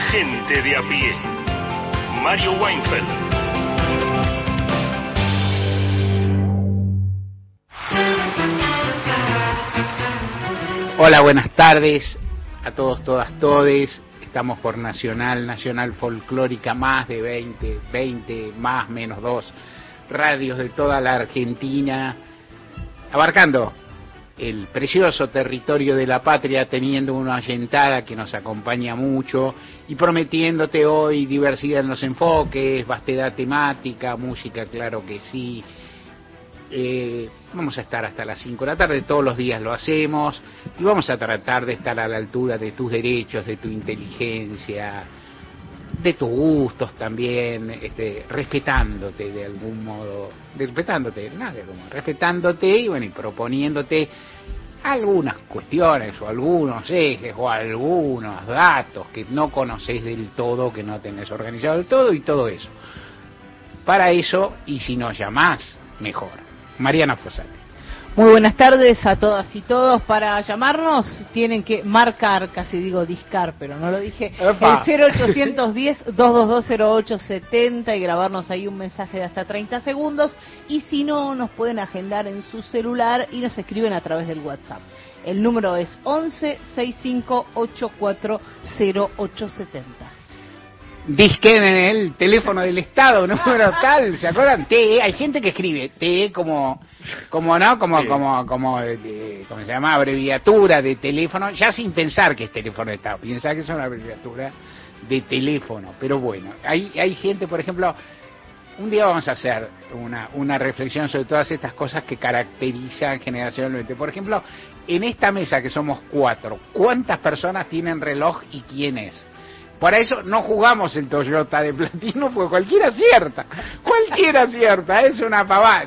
Gente de a pie. Mario Weinfeld. Hola, buenas tardes a todos, todas, todes. Estamos por Nacional Folclórica, más de 20 más menos 2 radios de toda la Argentina, abarcando el precioso territorio de la patria, teniendo una oyentada que nos acompaña mucho y prometiéndote hoy diversidad en los enfoques, vastedad temática, música, claro que sí. Vamos a estar hasta las 5 de la tarde, todos los días lo hacemos, y vamos a tratar de estar a la altura de tus derechos, de tu inteligencia, de tus gustos también, respetándote de algún modo, respetándote y bueno, y proponiéndote algunas cuestiones o algunos ejes o algunos datos que no conoces del todo, que no tenés organizado del todo y todo eso. Para eso, y si nos llamás, mejor. Mariana Fossati. Muy buenas tardes a todas y todos. Para llamarnos tienen que marcar, casi digo discar, pero no lo dije, ¡Epa! el 0810-222-0870 y grabarnos ahí un mensaje de hasta 30 segundos. Y si no, nos pueden agendar en su celular y nos escriben a través del WhatsApp. El número es 11-6584-0870. Disquen en el teléfono del Estado, número tal, ¿se acuerdan? TE, hay gente que escribe TE como ¿cómo se llama? Abreviatura de teléfono, ya sin pensar que es teléfono de Estado, piensa que es una abreviatura de teléfono, pero bueno, hay gente, por ejemplo, un día vamos a hacer una reflexión sobre todas estas cosas que caracterizan generacionalmente. Por ejemplo, en esta mesa que somos 4, ¿cuántas personas tienen reloj y quién es? Para eso no jugamos el Toyota de platino, porque cualquiera acierta, es una pavada,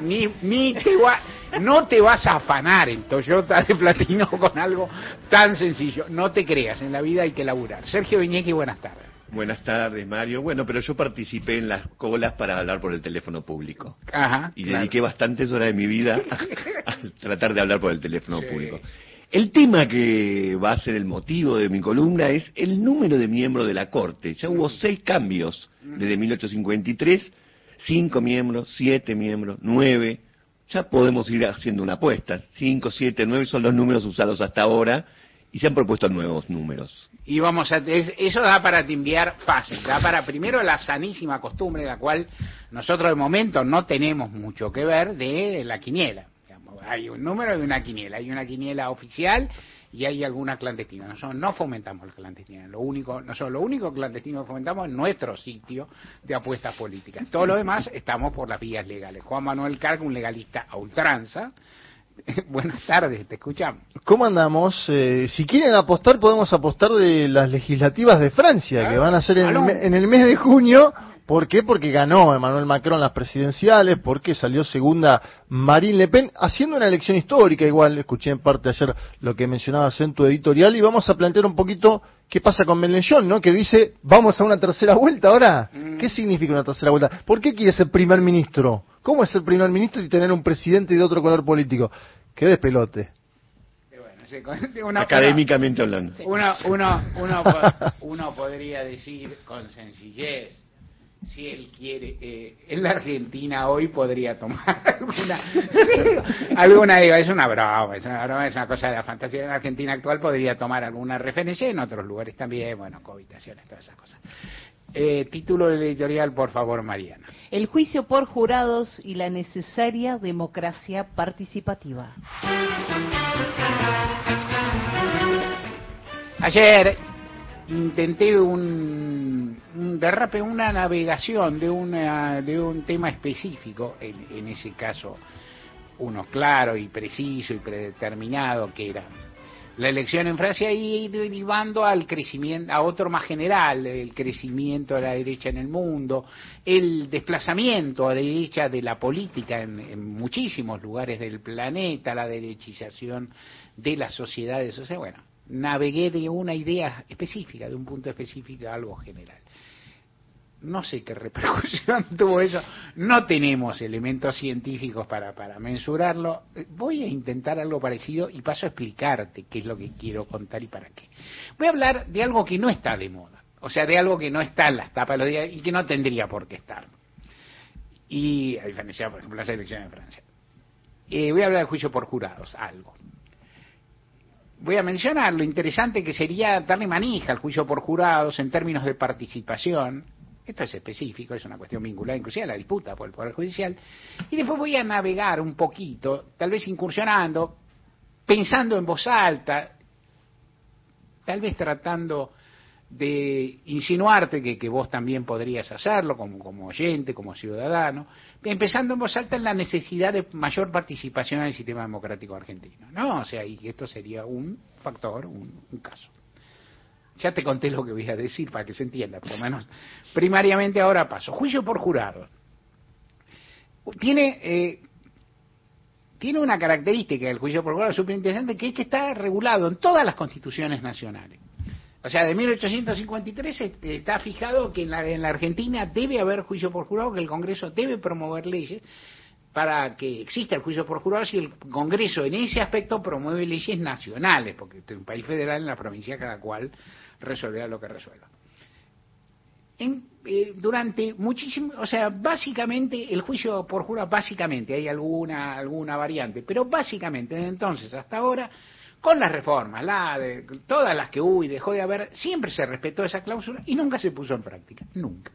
no te vas a afanar el Toyota de platino con algo tan sencillo, no te creas, en la vida hay que laburar. Sergio Viñequi, buenas tardes. Buenas tardes, Mario. Bueno, pero yo participé en las colas para hablar por el teléfono público. Ajá, y claro. Dediqué bastantes horas de mi vida a tratar de hablar por el teléfono público. El tema que va a ser el motivo de mi columna es el número de miembros de la Corte. Ya hubo 6 cambios desde 1853, 5 miembros, 7 miembros, 9. Ya podemos ir haciendo una apuesta. 5, 7, 9 son los números usados hasta ahora y se han propuesto nuevos números. Y eso da para timbiar fácil, da para primero la sanísima costumbre, la cual nosotros de momento no tenemos mucho que ver, de la quiniela. Hay un número y una quiniela. Hay una quiniela oficial y hay alguna clandestina. Nosotros no fomentamos la clandestina. Lo único clandestino que fomentamos es nuestro sitio de apuestas políticas. Todo lo demás estamos por las vías legales. Juan Manuel Carg, un legalista a ultranza. Buenas tardes, te escuchamos. ¿Cómo andamos? Si quieren apostar, podemos apostar de las legislativas de Francia, que van a ser en el mes de junio. ¿Por qué? Porque ganó Emmanuel Macron las presidenciales, porque salió segunda Marine Le Pen, haciendo una elección histórica. Igual escuché en parte ayer lo que mencionabas en tu editorial, y vamos a plantear un poquito qué pasa con Mélenchon, ¿no? Que dice, vamos a una tercera vuelta ahora. ¿Qué significa una tercera vuelta? ¿Por qué quiere ser primer ministro? ¿Cómo es ser primer ministro y tener un presidente de otro color político? ¡Qué despelote! Académicamente hablando. Uno podría decir con sencillez, si él quiere, en la Argentina hoy podría tomar alguna es una broma, es una cosa de la fantasía. En la Argentina actual podría tomar alguna referencia, en otros lugares también, bueno, cohabitaciones, todas esas cosas. Título del editorial, por favor, Mariana. El juicio por jurados y la necesaria democracia participativa. Ayer intenté un derrape, una navegación de un tema específico, en ese caso uno claro y preciso y predeterminado, que era la elección en Francia, y derivando al crecimiento, a otro más general, el crecimiento de la derecha en el mundo, el desplazamiento a derecha de la política en muchísimos lugares del planeta, la derechización de las sociedades. O sea, bueno, navegué de una idea específica, de un punto específico a algo general. No sé qué repercusión tuvo eso, no tenemos elementos científicos para mensurarlo. Voy a intentar algo parecido y paso a explicarte qué es lo que quiero contar y para qué. Voy a hablar de algo que no está de moda. O sea, de algo que no está en las tapas de los días y que no tendría por qué estar. Y a diferencia, por ejemplo, las elecciones de Francia. Voy a hablar del juicio por jurados, algo. Voy a mencionar lo interesante que sería darle manija al juicio por jurados en términos de participación. Esto es específico, es una cuestión vinculada inclusive a la disputa por el Poder Judicial. Y después voy a navegar un poquito, tal vez incursionando, pensando en voz alta, tal vez tratando de insinuarte que vos también podrías hacerlo como oyente, como ciudadano, empezando en voz alta en la necesidad de mayor participación en el sistema democrático argentino, ¿no? O sea, y esto sería un factor, un caso. Ya te conté lo que voy a decir para que se entienda, por lo menos primariamente ahora paso. Juicio por jurado. Tiene una característica del juicio por jurado súper interesante, que es que está regulado en todas las constituciones nacionales. O sea, de 1853 está fijado que en la Argentina debe haber juicio por jurado, que el Congreso debe promover leyes para que exista el juicio por jurado, si el Congreso en ese aspecto promueve leyes nacionales, porque este es un país federal, en la provincia cada cual resolverá lo que resuelva. Durante muchísimo, o sea, básicamente el juicio por jurado, básicamente, hay alguna variante, pero básicamente desde entonces hasta ahora, con las reformas, todas las que hubo y dejó de haber, siempre se respetó esa cláusula y nunca se puso en práctica, nunca.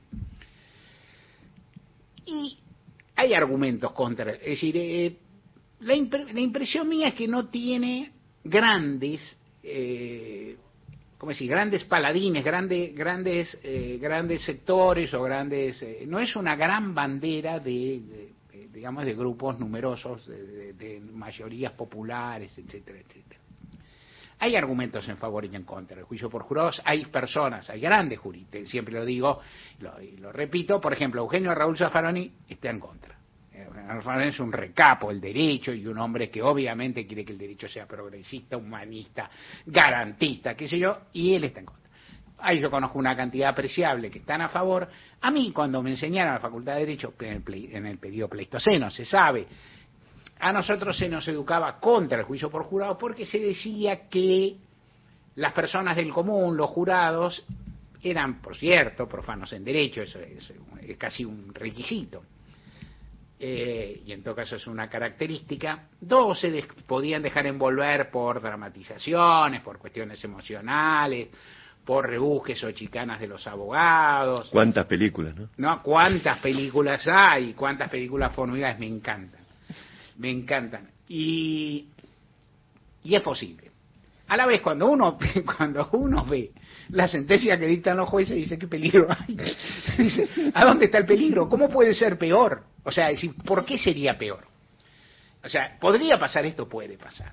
Y hay argumentos contra, es decir, la impresión mía es que no tiene grandes, ¿cómo decir? Grandes paladines, grandes sectores o grandes, no es una gran bandera digamos, de grupos numerosos, de mayorías populares, etcétera, etcétera. Hay argumentos en favor y en contra. El juicio por jurados, hay personas, hay grandes juristas, siempre lo digo y lo repito, por ejemplo, Eugenio Raúl Zaffaroni está en contra. Zaffaroni es un recapo del derecho y un hombre que obviamente quiere que el derecho sea progresista, humanista, garantista, qué sé yo, y él está en contra. Ahí yo conozco una cantidad apreciable que están a favor. A mí, cuando me enseñaron en la Facultad de Derecho, en el periodo pleistoceno, se sabe, a nosotros se nos educaba contra el juicio por jurados porque se decía que las personas del común, los jurados, eran, por cierto, profanos en derecho, eso es casi un requisito. Y en todo caso es una característica. Dos, se podían dejar envolver por dramatizaciones, por cuestiones emocionales, por rebujes o chicanas de los abogados. ¿Cuántas películas, no? No, cuántas películas hay, cuántas películas formidas, me encantan. Me encantan. Y es posible. A la vez, cuando uno ve la sentencia que dictan los jueces, dice, ¿qué peligro hay? Dice, ¿a dónde está el peligro? ¿Cómo puede ser peor? O sea, decir, ¿por qué sería peor? O sea, ¿podría pasar esto? Puede pasar.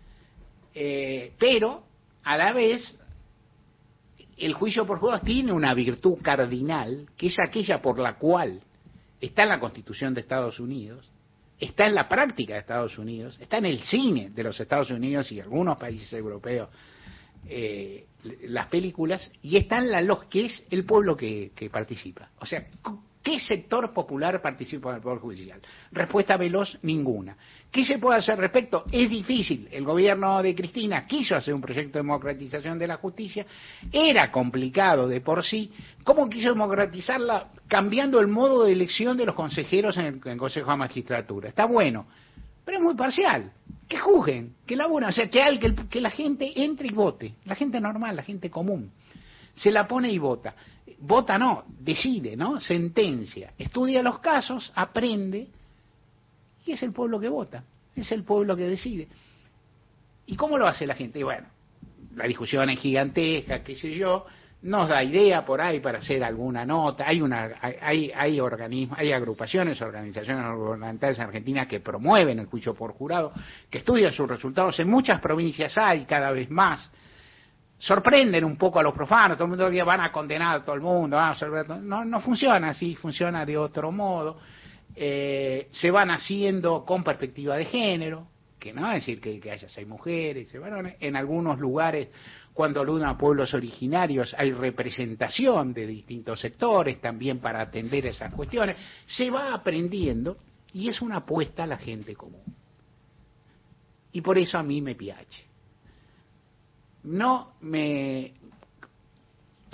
Pero, a la vez, el juicio por jurados tiene una virtud cardinal, que es aquella por la cual está en la Constitución de Estados Unidos, está en la práctica de Estados Unidos, está en el cine de los Estados Unidos y algunos países europeos, las películas, y está en que es el pueblo que participa. O sea, ¿qué sector popular participa en el Poder Judicial? Respuesta veloz, ninguna. ¿Qué se puede hacer al respecto? Es difícil. El gobierno de Cristina quiso hacer un proyecto de democratización de la justicia, era complicado de por sí. ¿Cómo quiso democratizarla? Cambiando el modo de elección de los consejeros en el Consejo de Magistratura. Está bueno, pero es muy parcial. Que juzguen, que laburen, o sea, que la gente entre y vote, la gente normal, la gente común. Se la pone y vota. Vota no, decide, ¿no? Sentencia. Estudia los casos, aprende, y es el pueblo que vota, es el pueblo que decide. ¿Y cómo lo hace la gente? Y bueno, la discusión es gigantesca, qué sé yo, nos da idea por ahí para hacer alguna nota. Hay organismos, hay agrupaciones, organizaciones gubernamentales en Argentina que promueven el juicio por jurado, que estudian sus resultados. En muchas provincias hay cada vez más. Sorprenden un poco a los profanos, todo el mundo dice van a condenar a todo el mundo, no funciona así, funciona de otro modo. Se van haciendo con perspectiva de género, que no es decir que haya 6 mujeres, varones. En algunos lugares, cuando aluden a pueblos originarios, hay representación de distintos sectores también para atender esas cuestiones. Se va aprendiendo y es una apuesta a la gente común. Y por eso a mí me piace.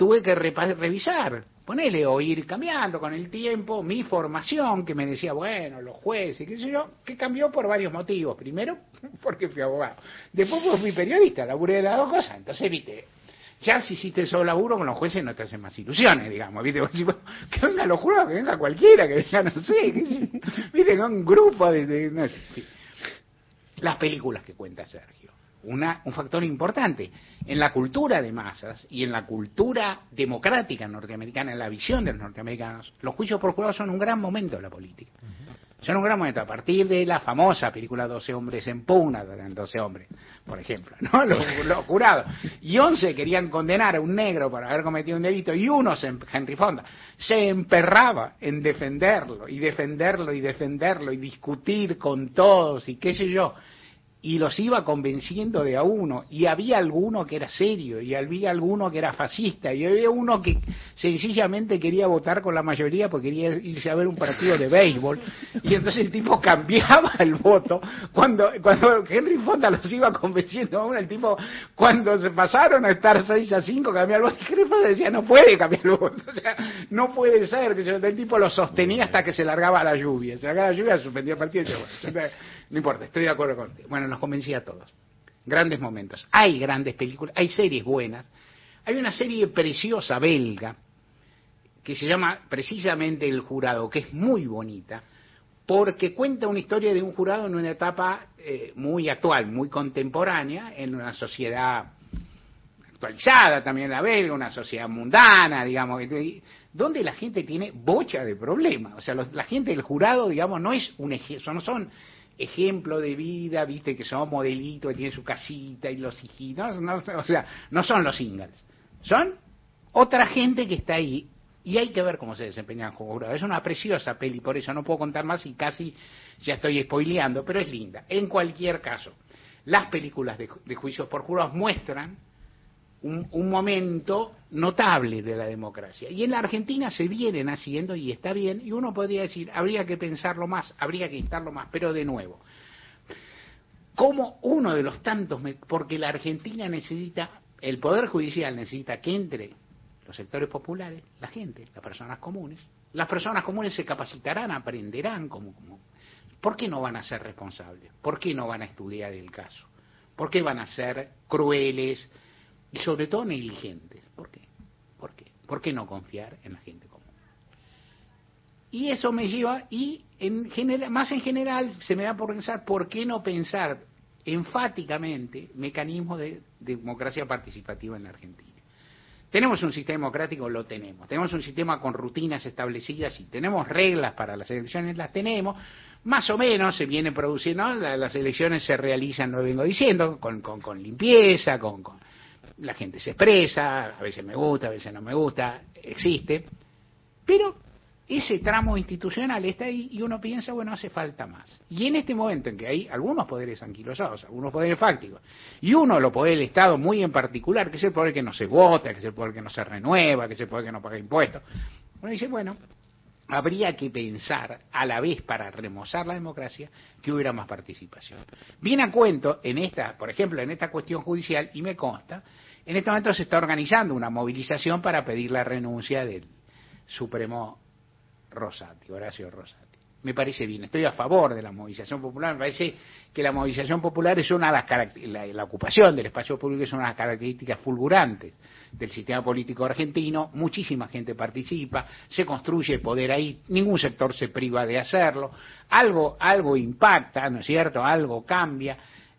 tuve que revisar, ponele, o ir cambiando con el tiempo mi formación, que me decía, bueno, los jueces, qué sé yo, que cambió por varios motivos. Primero, porque fui abogado. Después porque fui periodista, laburé de las dos cosas. Entonces, viste, ya si hiciste solo laburo con los jueces no te hacen más ilusiones, digamos, viste, que venga los jurados, que venga cualquiera, que ya no sé, viste, con un grupo de no sé, en fin. Las películas que cuenta Sergio. Un factor importante en la cultura de masas y en la cultura democrática norteamericana, en la visión de los norteamericanos, los juicios por jurado son un gran momento de la política. Son un gran momento, a partir de la famosa película 12 hombres en pugna, 12 hombres, por ejemplo, ¿no? Los jurados. Y 11 querían condenar a un negro por haber cometido un delito, y uno, Henry Fonda, se emperraba en defenderlo, y defenderlo, y defenderlo, y discutir con todos, y qué sé yo. Y los iba convenciendo de a uno, y había alguno que era serio, y había alguno que era fascista, y había uno que sencillamente quería votar con la mayoría porque quería irse a ver un partido de béisbol, y entonces el tipo cambiaba el voto. Cuando Henry Fonda los iba convenciendo a uno, el tipo, cuando se pasaron a estar 6-5, cambiaba el voto, y Henry Fonda decía, no puede cambiar el voto, o sea, no puede ser, que el tipo lo sostenía hasta que se largaba la lluvia, suspendía el partido, y decía, bueno, no importa, estoy de acuerdo contigo. Bueno, nos convencía a todos. Grandes momentos. Hay grandes películas, hay series buenas. Hay una serie preciosa belga que se llama precisamente El Jurado, que es muy bonita, porque cuenta una historia de un jurado en una etapa muy actual, muy contemporánea, en una sociedad actualizada también la belga, una sociedad mundana, digamos, donde la gente tiene bocha de problemas. O sea, la gente del jurado, digamos, no es un ejemplo, no son ejemplo de vida, viste, que son modelitos, que tienen su casita y los hijitos, o sea, no son los Ingalls, son otra gente que está ahí, y hay que ver cómo se desempeñan como jurado. Es una preciosa peli, por eso no puedo contar más y casi ya estoy spoileando, pero es linda. En cualquier caso, las películas de juicios por jurados muestran un momento notable de la democracia. Y en la Argentina se vienen haciendo, y está bien, y uno podría decir, habría que pensarlo más, habría que instarlo más, pero de nuevo, como uno de los tantos, porque la Argentina necesita, el Poder Judicial necesita que entre los sectores populares, la gente, las personas comunes se capacitarán, aprenderán, ¿por qué no van a ser responsables? ¿Por qué no van a estudiar el caso? ¿Por qué van a ser crueles? Y sobre todo negligentes. ¿Por qué? ¿Por qué no confiar en la gente común? Y eso me lleva, y más en general se me da por pensar, ¿por qué no pensar enfáticamente mecanismos de democracia participativa en la Argentina? ¿Tenemos un sistema democrático? Lo tenemos. ¿Tenemos un sistema con rutinas establecidas? Sí. ¿Tenemos reglas para las elecciones? Las tenemos. Más o menos se viene produciendo, ¿no? Las elecciones se realizan, lo vengo diciendo, con limpieza, la gente se expresa, a veces me gusta, a veces no me gusta, existe, pero ese tramo institucional está ahí y uno piensa, bueno, hace falta más. Y en este momento en que hay algunos poderes anquilosados, algunos poderes fácticos, y uno, lo poder del Estado muy en particular, que es el poder que no se vota, que es el poder que no se renueva, que es el poder que no paga impuestos, uno dice, bueno, habría que pensar a la vez, para remozar la democracia, que hubiera más participación. Viene a cuento por ejemplo, en esta cuestión judicial, y me consta, en este momento se está organizando una movilización para pedir la renuncia del Supremo Horacio Rosati. Me parece bien, estoy a favor de la movilización popular, me parece que la movilización popular es una de las características, la ocupación del espacio público es una de las características fulgurantes del sistema político argentino, muchísima gente participa, se construye poder ahí, ningún sector se priva de hacerlo, algo impacta, ¿no es cierto?, algo cambia.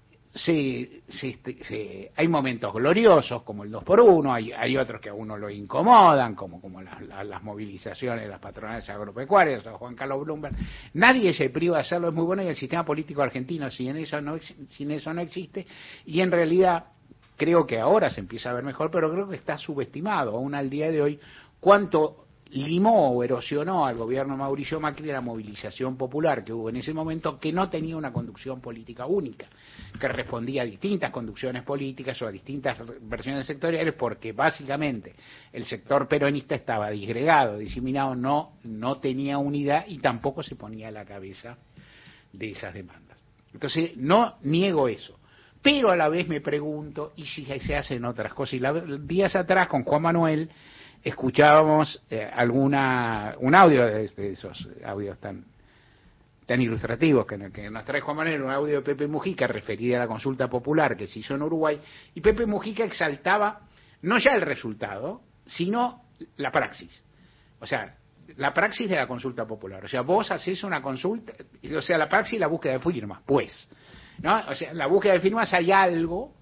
Hay momentos gloriosos como el 2x1, hay otros que a uno lo incomodan, como las movilizaciones de las patronales agropecuarias o Juan Carlos Bloomberg. Nadie se priva de hacerlo, es muy bueno, y el sistema político argentino sin eso no existe, y en realidad creo que ahora se empieza a ver mejor, pero creo que está subestimado aún al día de hoy cuánto limó o erosionó al gobierno Mauricio Macri la movilización popular que hubo en ese momento, que no tenía una conducción política única, que respondía a distintas conducciones políticas o a distintas versiones sectoriales, porque básicamente el sector peronista estaba disgregado, diseminado, no tenía unidad y tampoco se ponía a la cabeza de esas demandas. Entonces, no niego eso, pero a la vez me pregunto, ¿y si se hacen otras cosas? Y días atrás con Juan Manuel escuchábamos un audio de esos audios tan ilustrativos que nos trae Juan Manuel, un audio de Pepe Mujica referido a la consulta popular que se hizo en Uruguay, y Pepe Mujica exaltaba no ya el resultado, sino la praxis. O sea, la praxis de la consulta popular. O sea, vos haces una consulta, o sea, la praxis y la búsqueda de firmas, pues. ¿No? O sea, la búsqueda de firmas hay algo,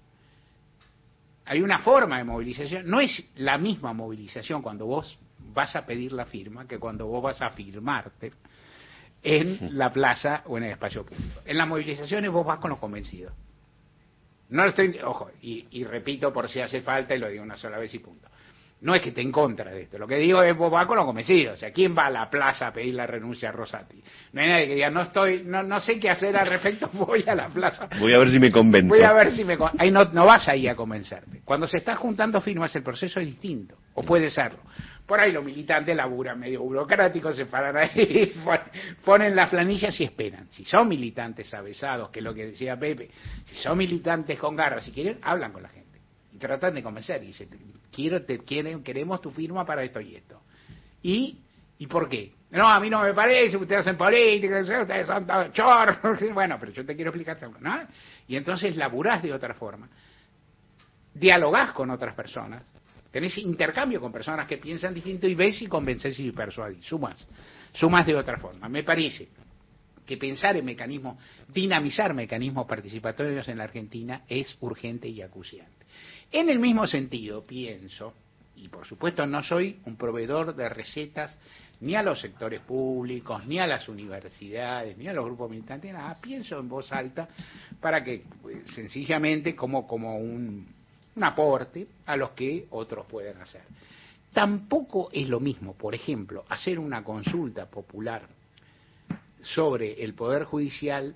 hay una forma de movilización. No es la misma movilización cuando vos vas a pedir la firma que cuando vos vas a firmarte en la plaza o en el espacio público. En las movilizaciones vos vas con los convencidos. No lo estoy, ojo, y repito por si hace falta y lo digo una sola vez y punto. No es que esté en contra de esto, lo que digo es vos vas con los convencidos. O sea, ¿quién va a la plaza a pedir la renuncia a Rosati? No hay nadie que diga, no sé qué hacer al respecto, voy a la plaza. Voy a ver si me convenzo. Voy a ver si me ahí no vas ahí a convencerte. Cuando se está juntando firmas el proceso es distinto, o puede serlo. Por ahí los militantes laburan medio burocráticos, se paran ahí, ponen las planillas y esperan. Si son militantes avesados, que es lo que decía Pepe, si son militantes con garra, si quieren, hablan con la gente. Y tratan de convencer, y dicen, queremos tu firma para esto y esto. ¿Y por qué? No, a mí no me parece, ustedes hacen política, ustedes son todos chorros. Bueno, pero yo te quiero explicar, ¿no? Y entonces laburás de otra forma. Dialogás con otras personas. Tenés intercambio con personas que piensan distinto y ves y convences y persuadís. Sumas de otra forma. Me parece que pensar en mecanismos, dinamizar mecanismos participatorios en la Argentina es urgente y acuciante. En el mismo sentido, pienso, y por supuesto no soy un proveedor de recetas ni a los sectores públicos, ni a las universidades, ni a los grupos militantes, nada, pienso en voz alta para que sencillamente como un aporte a los que otros pueden hacer. Tampoco es lo mismo, por ejemplo, hacer una consulta popular sobre el Poder Judicial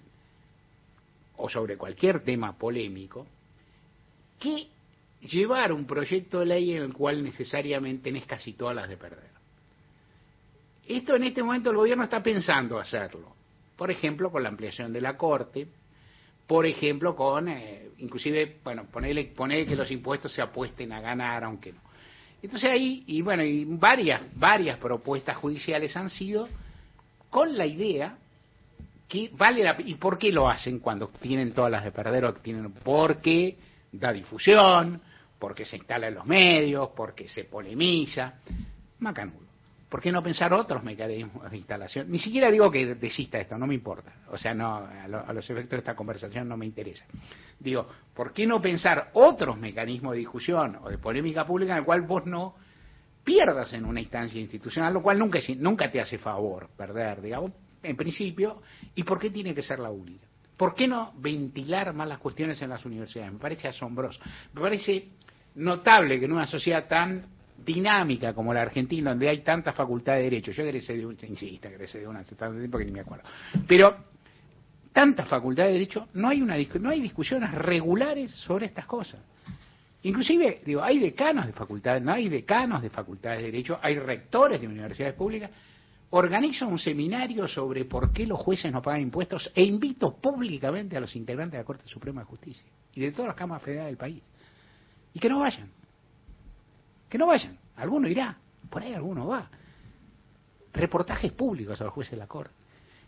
o sobre cualquier tema polémico que llevar un proyecto de ley en el cual necesariamente tenés casi todas las de perder. Esto en este momento el gobierno está pensando hacerlo, por ejemplo con la ampliación de la Corte, por ejemplo con, inclusive, bueno, ponerle que los impuestos se apuesten a ganar, aunque no. Entonces ahí, y varias propuestas judiciales han sido con la idea que vale la pena. ¿Y por qué lo hacen cuando tienen todas las de perder? Porque da difusión, porque se instala en los medios, porque se polemiza. Macanudo. ¿Por qué no pensar otros mecanismos de instalación? Ni siquiera digo que desista esto, no me importa. O sea, no, a los efectos de esta conversación no me interesa. Digo, ¿por qué no pensar otros mecanismos de discusión o de polémica pública en el cual vos no pierdas en una instancia institucional, lo cual nunca te hace favor perder, digamos, en principio? ¿Y por qué tiene que ser la única? ¿Por qué no ventilar más las cuestiones en las universidades? Me parece asombroso. Me parece notable que en una sociedad tan dinámica como la Argentina, donde hay tanta facultad de Derecho, yo egresé de una hace tanto tiempo que ni me acuerdo, pero tanta facultad de Derecho, no hay discusiones regulares sobre estas cosas. Inclusive, digo, hay decanos de facultades, no hay decanos de facultades de Derecho, hay rectores de universidades públicas. Organizo un seminario sobre por qué los jueces no pagan impuestos e invito públicamente a los integrantes de la Corte Suprema de Justicia y de todas las cámaras federales del país. Y que no vayan. Que no vayan. Alguno irá. Por ahí alguno va. Reportajes públicos a los jueces de la Corte.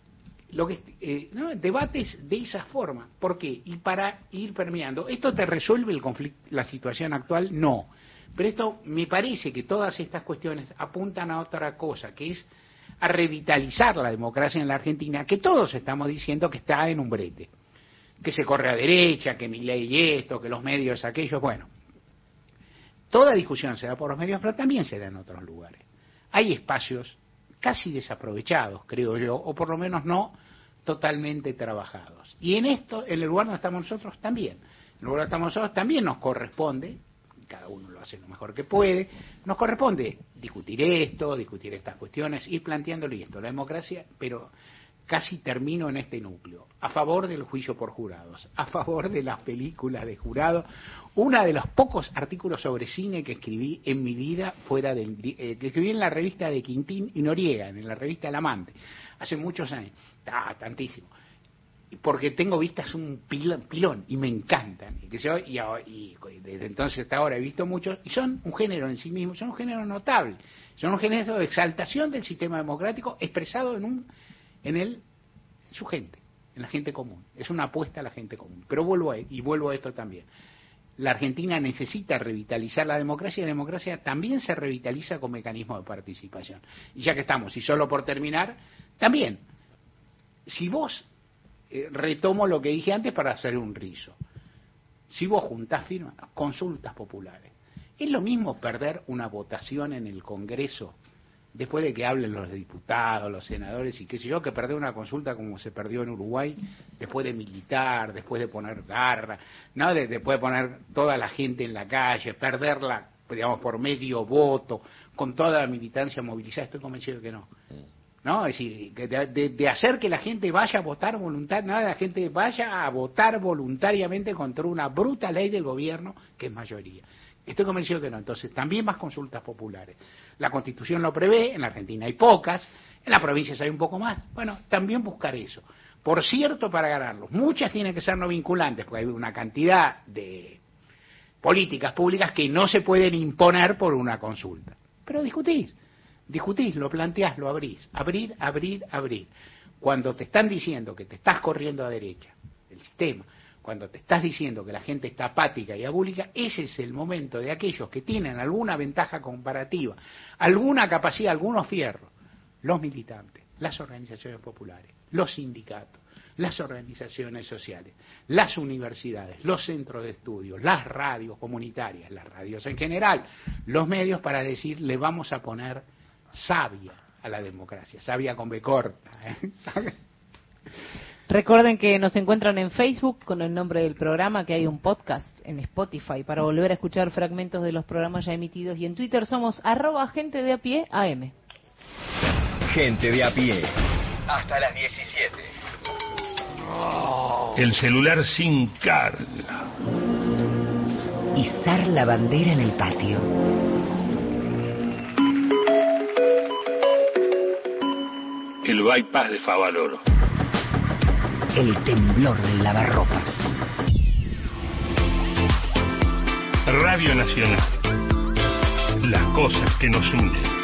Debates de esa forma. ¿Por qué? Y para ir permeando. ¿Esto te resuelve el conflicto, la situación actual? No. Pero esto me parece que todas estas cuestiones apuntan a otra cosa, que es a revitalizar la democracia en la Argentina, que todos estamos diciendo que está en un brete, que se corre a derecha, que Milei esto, que los medios aquellos. Bueno, toda discusión se da por los medios, pero también se da en otros lugares. Hay espacios casi desaprovechados, creo yo, o por lo menos no totalmente trabajados. Y en esto, en el lugar donde estamos nosotros también. En el lugar donde estamos nosotros también nos corresponde, cada uno lo hace lo mejor que puede, nos corresponde discutir estas cuestiones, ir planteándolo y esto, la democracia, pero casi termino en este núcleo, a favor del juicio por jurados, a favor de las películas de jurados. Uno de los pocos artículos sobre cine que escribí en mi vida que escribí en la revista de Quintín y Noriega, en la revista El Amante, hace muchos años, tantísimo. porque tengo vistas un pilón y me encantan. Y desde entonces hasta ahora he visto muchos, y son un género en sí mismo, son un género notable, son un género de exaltación del sistema democrático expresado en su gente, en la gente común. Es una apuesta a la gente común. Pero vuelvo a esto también. La Argentina necesita revitalizar la democracia, y la democracia también se revitaliza con mecanismos de participación. Y ya que estamos, y solo por terminar, también, si vos, retomo lo que dije antes para hacer un rizo, si vos juntás firmas, consultas populares, ¿es lo mismo perder una votación en el Congreso después de que hablen los diputados, los senadores y qué sé yo, que perder una consulta como se perdió en Uruguay, después de militar, después de poner garra, ¿no? Después de poner toda la gente en la calle, perderla, digamos, por medio voto, con toda la militancia movilizada? Estoy convencido de que no. ¿No? Es decir, de hacer que la gente vaya a votar la gente vaya a votar voluntariamente contra una bruta ley del gobierno que es mayoría. Estoy convencido que no. Entonces, también más consultas populares. La Constitución lo prevé, en la Argentina hay pocas, en las provincias hay un poco más. Bueno, también buscar eso. Por cierto, para ganarlos, muchas tienen que ser no vinculantes, porque hay una cantidad de políticas públicas que no se pueden imponer por una consulta. Pero discutís, lo planteás, lo abrís. Abrir. Cuando te están diciendo que te estás corriendo a derecha, el sistema, cuando te estás diciendo que la gente está apática y abúlica, ese es el momento de aquellos que tienen alguna ventaja comparativa, alguna capacidad, algunos fierros, los militantes, las organizaciones populares, los sindicatos, las organizaciones sociales, las universidades, los centros de estudio, las radios comunitarias, las radios en general, los medios, para decir, le vamos a poner sabia a la democracia, sabia con B corta, Recuerden que nos encuentran en Facebook con el nombre del programa, que hay un podcast en Spotify para volver a escuchar fragmentos de los programas ya emitidos, y en Twitter somos @gentedeapié_am. Gente de a pie, hasta las 17. El celular sin carga. Izar la bandera en el patio. El bypass de Favaloro. El temblor del lavarropas. Radio Nacional. Las cosas que nos unen.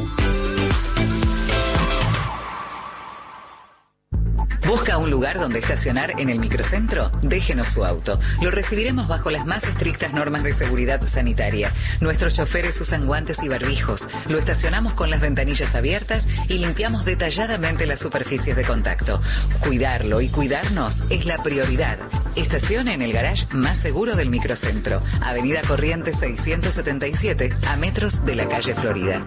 ¿Busca un lugar donde estacionar en el microcentro? Déjenos su auto. Lo recibiremos bajo las más estrictas normas de seguridad sanitaria. Nuestros choferes usan guantes y barbijos. Lo estacionamos con las ventanillas abiertas y limpiamos detalladamente las superficies de contacto. Cuidarlo y cuidarnos es la prioridad. Estacione en el garage más seguro del microcentro. Avenida Corrientes 677, a metros de la calle Florida.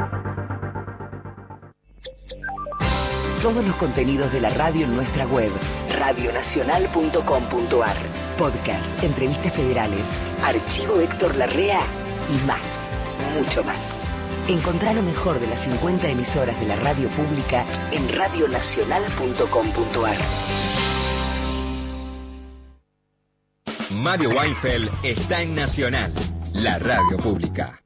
Todos los contenidos de la radio en nuestra web, radionacional.com.ar. Podcast, entrevistas federales, archivo Héctor Larrea y más, mucho más. Encontrá lo mejor de las 50 emisoras de la radio pública en radionacional.com.ar. Mario Weinfeld está en Nacional, la radio pública.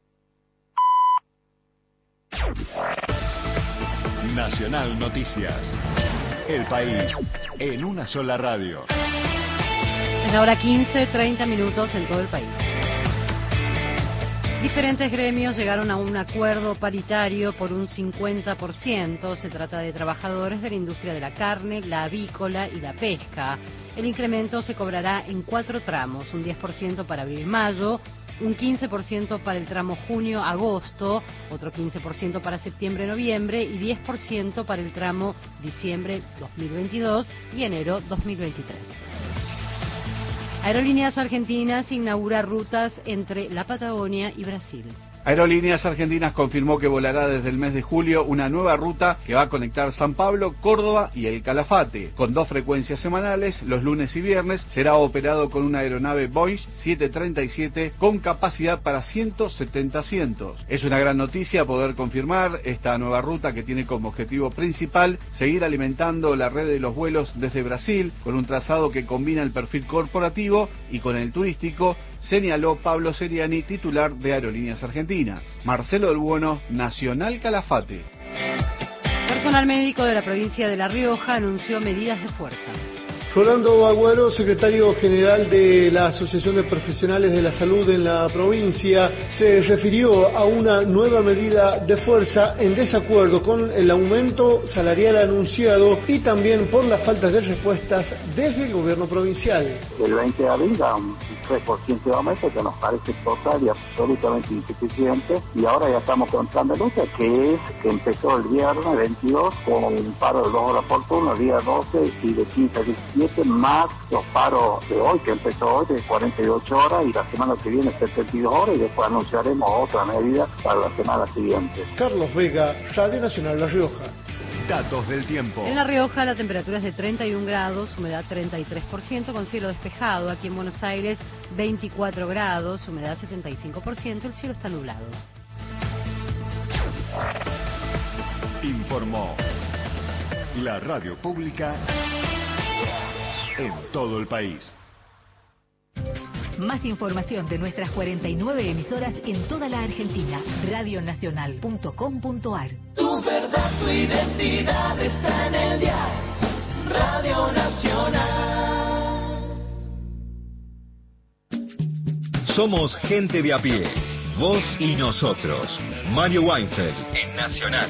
Nacional Noticias. El país en una sola radio. Es la hora 15:30 en todo el país. Diferentes gremios llegaron a un acuerdo paritario por un 50%. Se trata de trabajadores de la industria de la carne, la avícola y la pesca. El incremento se cobrará en 4 tramos, un 10% para abril-mayo, un 15% para el tramo junio-agosto, otro 15% para septiembre-noviembre y 10% para el tramo diciembre 2022 y enero 2023. Aerolíneas Argentinas inaugura rutas entre la Patagonia y Brasil. Aerolíneas Argentinas confirmó que volará desde el mes de julio una nueva ruta que va a conectar San Pablo, Córdoba y El Calafate. Con 2 frecuencias semanales, los lunes y viernes, será operado con una aeronave Boeing 737 con capacidad para 170 asientos. Es una gran noticia poder confirmar esta nueva ruta, que tiene como objetivo principal seguir alimentando la red de los vuelos desde Brasil, con un trazado que combina el perfil corporativo y con el turístico, señaló Pablo Seriani, titular de Aerolíneas Argentinas. Marcelo del Buono, Nacional Calafate. Personal médico de la provincia de La Rioja anunció medidas de fuerza. Rolando Agüero, secretario general de la Asociación de Profesionales de la Salud en la provincia, se refirió a una nueva medida de fuerza en desacuerdo con el aumento salarial anunciado y también por la falta de respuestas desde el gobierno provincial. El 20 de abril da un 3% de aumento que nos parece total y absolutamente insuficiente, y ahora ya estamos con plan de lucha que empezó el viernes 22 con un paro de 2 horas por turno, el día 12 y de 15 a 17, más los paros de hoy, que empezó hoy de 48 horas y la semana que viene 72 horas, y después anunciaremos otra medida para la semana siguiente. Carlos Vega, Radio Nacional La Rioja. Datos del tiempo. En La Rioja la temperatura es de 31 grados, humedad 33%, con cielo despejado. Aquí en Buenos Aires 24 grados, humedad 75%, el cielo está nublado. Informó la radio pública en todo el país. Más información de nuestras 49 emisoras en toda la Argentina. Radionacional.com.ar. Tu verdad, tu identidad está en el dial. Radio Nacional. Somos gente de a pie. Vos y nosotros. Mario Weinfeld en Nacional.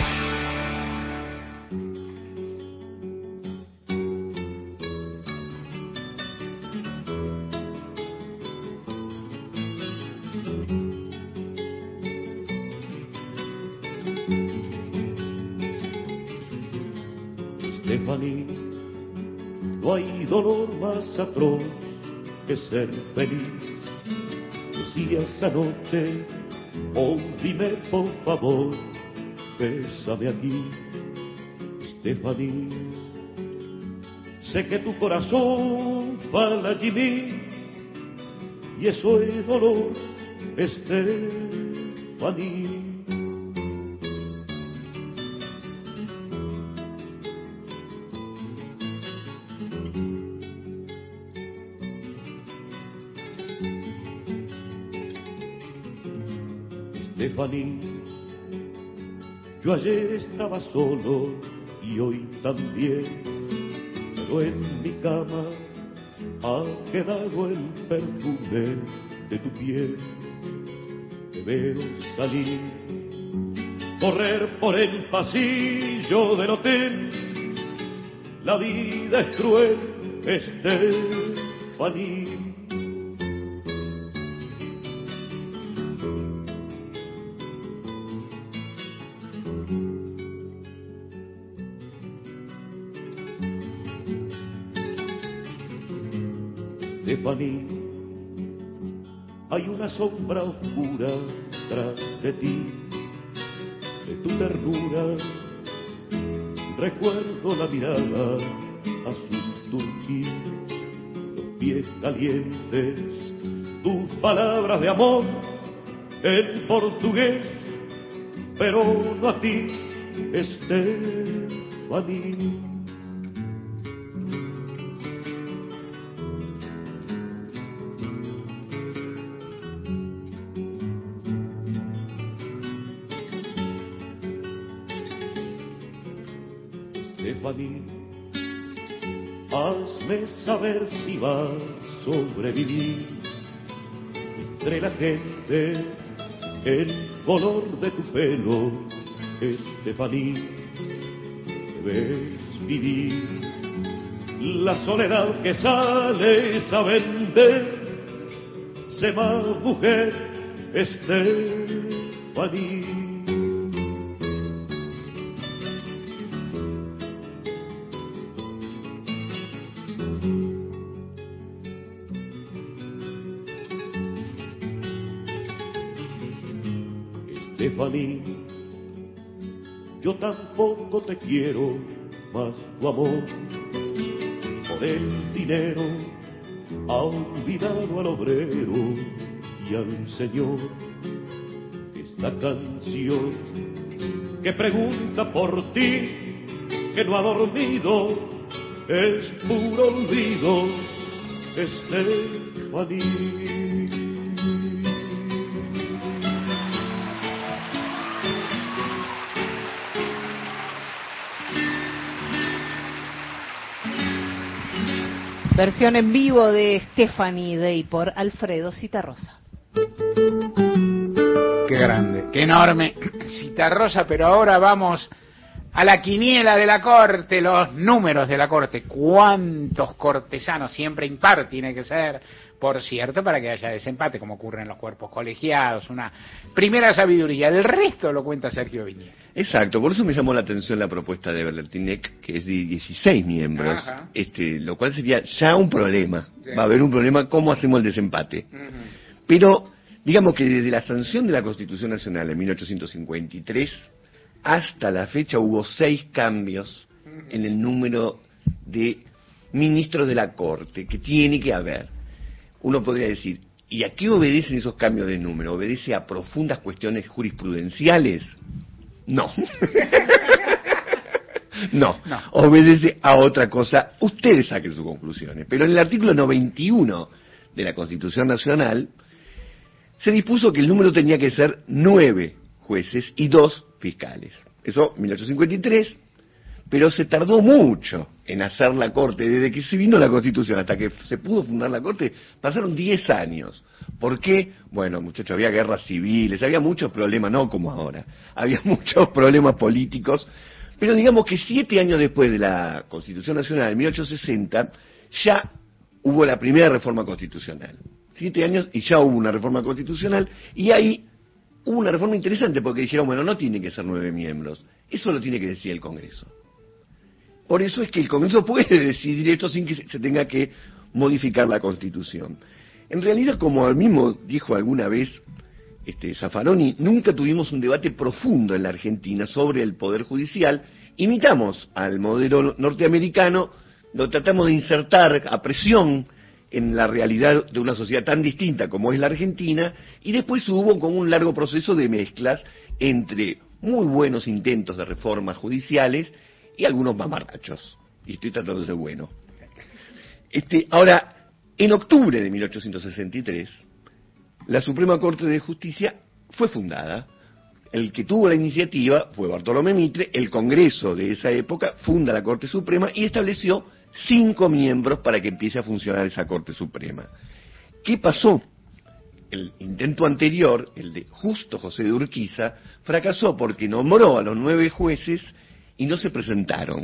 Stephanie, no hay dolor más atroz que ser feliz. Decías anoche, oh dime por favor, bésame aquí. Stephanie, sé que tu corazón fala Jimmy, y eso es dolor, Stephanie. Stephanie, yo ayer estaba solo y hoy también, pero en mi cama ha quedado el perfume de tu piel. Te veo salir, correr por el pasillo del hotel. La vida es cruel, Stephanie. Stephanie, hay una sombra oscura tras de ti, de tu ternura. Recuerdo la mirada azul turquí, los pies calientes, tus palabras de amor en portugués, pero no a ti, Stephanie. Stephanie, hazme saber si vas a sobrevivir entre la gente, el color de tu pelo, Stephanie. Debes vivir la soledad que sales a vender. Sé más mujer, Stephanie. Stephanie, yo tampoco te quiero, mas tu amor por el dinero ha olvidado al obrero y al Señor. Esta canción que pregunta por ti, que no ha dormido, es puro olvido, Stephanie. Versión en vivo de Stephanie Day por Alfredo Citarrosa. Qué grande, qué enorme Citarrosa, pero ahora vamos a la quiniela de la corte, los números de la corte. ¿Cuántos cortesanos? Siempre impar tiene que ser, por cierto, para que haya desempate, como ocurre en los cuerpos colegiados. Una primera sabiduría. El resto lo cuenta Sergio Viñez. Exacto, por eso me llamó la atención la propuesta de Berletinek, que es de 16 miembros, lo cual sería ya un problema. Sí. Va a haber un problema, ¿cómo hacemos el desempate? Pero, digamos que desde la sanción de la Constitución Nacional en 1853 hasta la fecha hubo 6 cambios en el número de ministros de la Corte, que tiene que haber. Uno podría decir, ¿y a qué obedecen esos cambios de número? ¿Obedece a profundas cuestiones jurisprudenciales? No. No, obedece a otra cosa. Ustedes saquen sus conclusiones. Pero en el artículo 91 de la Constitución Nacional se dispuso que el número tenía que ser 9 jueces y 2 fiscales. Eso, 1853, pero se tardó mucho en hacer la Corte. Desde que se vino la Constitución hasta que se pudo fundar la Corte, pasaron 10 años. ¿Por qué? Bueno, muchachos, había guerras civiles, había muchos problemas, no como ahora. Había muchos problemas políticos, pero digamos que 7 años después de la Constitución Nacional, en 1860, ya hubo la primera reforma constitucional. 7 años y ya hubo una reforma constitucional, y ahí hubo una reforma interesante porque dijeron, bueno, no tienen que ser 9 miembros, eso lo tiene que decir el Congreso. Por eso es que el Congreso puede decidir esto sin que se tenga que modificar la Constitución. En realidad, como él mismo dijo alguna vez Zaffaroni, nunca tuvimos un debate profundo en la Argentina sobre el Poder Judicial. Imitamos al modelo norteamericano, lo tratamos de insertar a presión en la realidad de una sociedad tan distinta como es la Argentina, y después hubo como un largo proceso de mezclas entre muy buenos intentos de reformas judiciales y algunos mamarrachos, y estoy tratando de ser bueno. Ahora, en octubre de 1863, la Suprema Corte de Justicia fue fundada. El que tuvo la iniciativa fue Bartolomé Mitre. El Congreso de esa época funda la Corte Suprema y estableció 5 miembros para que empiece a funcionar esa Corte Suprema. ¿Qué pasó? El intento anterior, el de Justo José de Urquiza, fracasó porque nombró a los 9 jueces y no se presentaron.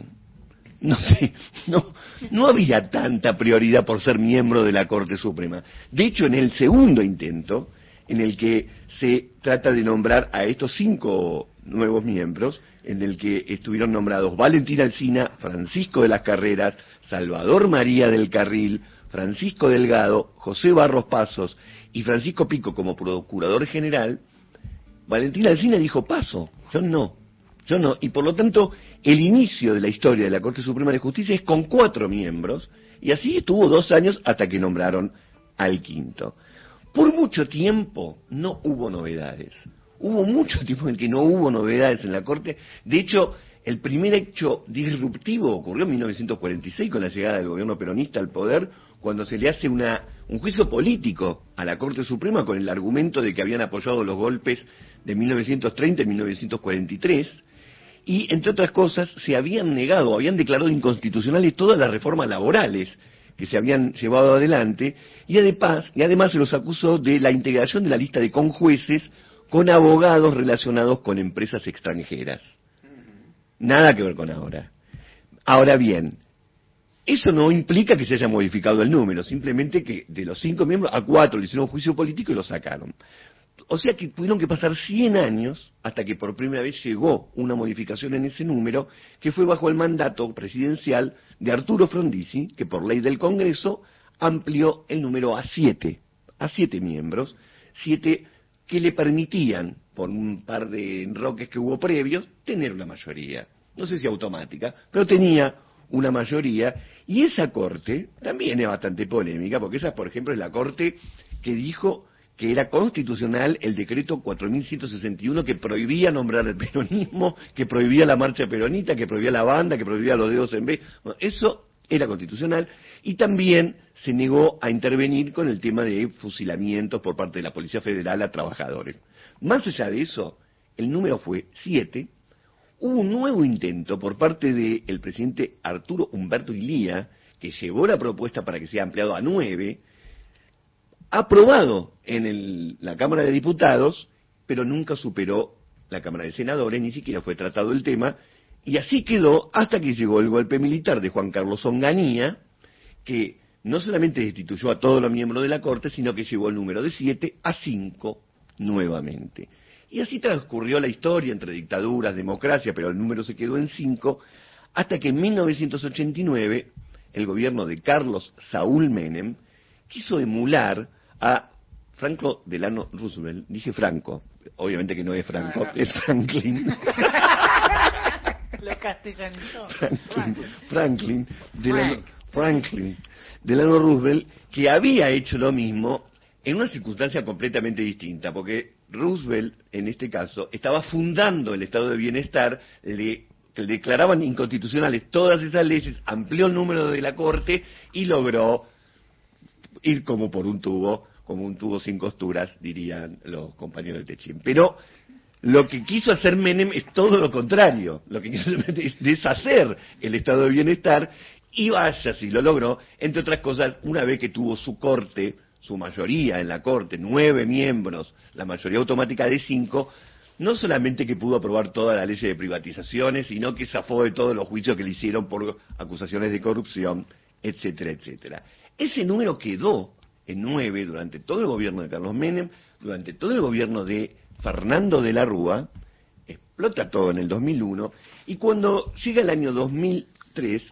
No había tanta prioridad por ser miembro de la Corte Suprema. De hecho, en el segundo intento, en el que se trata de nombrar a estos 5 nuevos miembros, en el que estuvieron nombrados Valentín Alsina, Francisco de las Carreras, Salvador María del Carril, Francisco Delgado, José Barros Pasos y Francisco Pico como procurador general, Valentín Alsina dijo, paso, yo no, y por lo tanto el inicio de la historia de la Corte Suprema de Justicia es con 4 miembros, y así estuvo 2 años hasta que nombraron al 5º. Por mucho tiempo no hubo novedades. Hubo mucho tiempo en que no hubo novedades en la Corte. De hecho, el primer hecho disruptivo ocurrió en 1946 con la llegada del gobierno peronista al poder, cuando se le hace un juicio político a la Corte Suprema con el argumento de que habían apoyado los golpes de 1930 y 1943, y entre otras cosas se habían negado, habían declarado inconstitucionales todas las reformas laborales que se habían llevado adelante, y además se los acusó de la integración de la lista de conjueces con abogados relacionados con empresas extranjeras. Nada que ver con ahora. Ahora bien, eso no implica que se haya modificado el número, simplemente que de los 5 miembros a 4 le hicieron un juicio político y lo sacaron. O sea que tuvieron que pasar 100 años hasta que por primera vez llegó una modificación en ese número, que fue bajo el mandato presidencial de Arturo Frondizi, que por ley del Congreso amplió el número a 7 miembros, 7 que le permitían, por un par de enroques que hubo previos, tener una mayoría. No sé si automática, pero tenía una mayoría, y esa Corte también es bastante polémica, porque esa, por ejemplo, es la Corte que dijo que era constitucional el decreto 4161 que prohibía nombrar el peronismo, que prohibía la marcha peronista, que prohibía la banda, que prohibía los dedos en B. Bueno, eso era constitucional, y también se negó a intervenir con el tema de fusilamientos por parte de la Policía Federal a trabajadores. Más allá de eso, el número fue 7. Hubo un nuevo intento por parte del presidente Arturo Humberto Illia, que llevó la propuesta para que sea ampliado a 9, aprobado en la Cámara de Diputados, pero nunca superó la Cámara de Senadores, ni siquiera fue tratado el tema, y así quedó hasta que llegó el golpe militar de Juan Carlos Onganía, que no solamente destituyó a todos los miembros de la Corte, sino que llevó el número de 7 a 5 nuevamente. Y así transcurrió la historia entre dictaduras, democracia, pero el número se quedó en 5, hasta que en 1989 el gobierno de Carlos Saúl Menem quiso emular a Franco Delano Roosevelt. Dije Franco, obviamente que no es Franco, es Franklin. Lo castellanizó. Franklin Delano Roosevelt, que había hecho lo mismo en una circunstancia completamente distinta, porque Roosevelt, en este caso, estaba fundando el estado de bienestar, le declaraban inconstitucionales todas esas leyes, amplió el número de la Corte y logró ir como por un tubo, como un tubo sin costuras, dirían los compañeros de Techín. Pero lo que quiso hacer Menem es todo lo contrario, lo que quiso hacer es deshacer el estado de bienestar, y vaya si lo logró, entre otras cosas, una vez que tuvo su Corte, su mayoría en la Corte, 9 miembros, la mayoría automática de 5, no solamente que pudo aprobar toda la ley de privatizaciones, sino que zafó de todos los juicios que le hicieron por acusaciones de corrupción, etcétera, etcétera. Ese número quedó en 9 durante todo el gobierno de Carlos Menem, durante todo el gobierno de Fernando de la Rúa, explota todo en el 2001, y cuando llega el año 2003,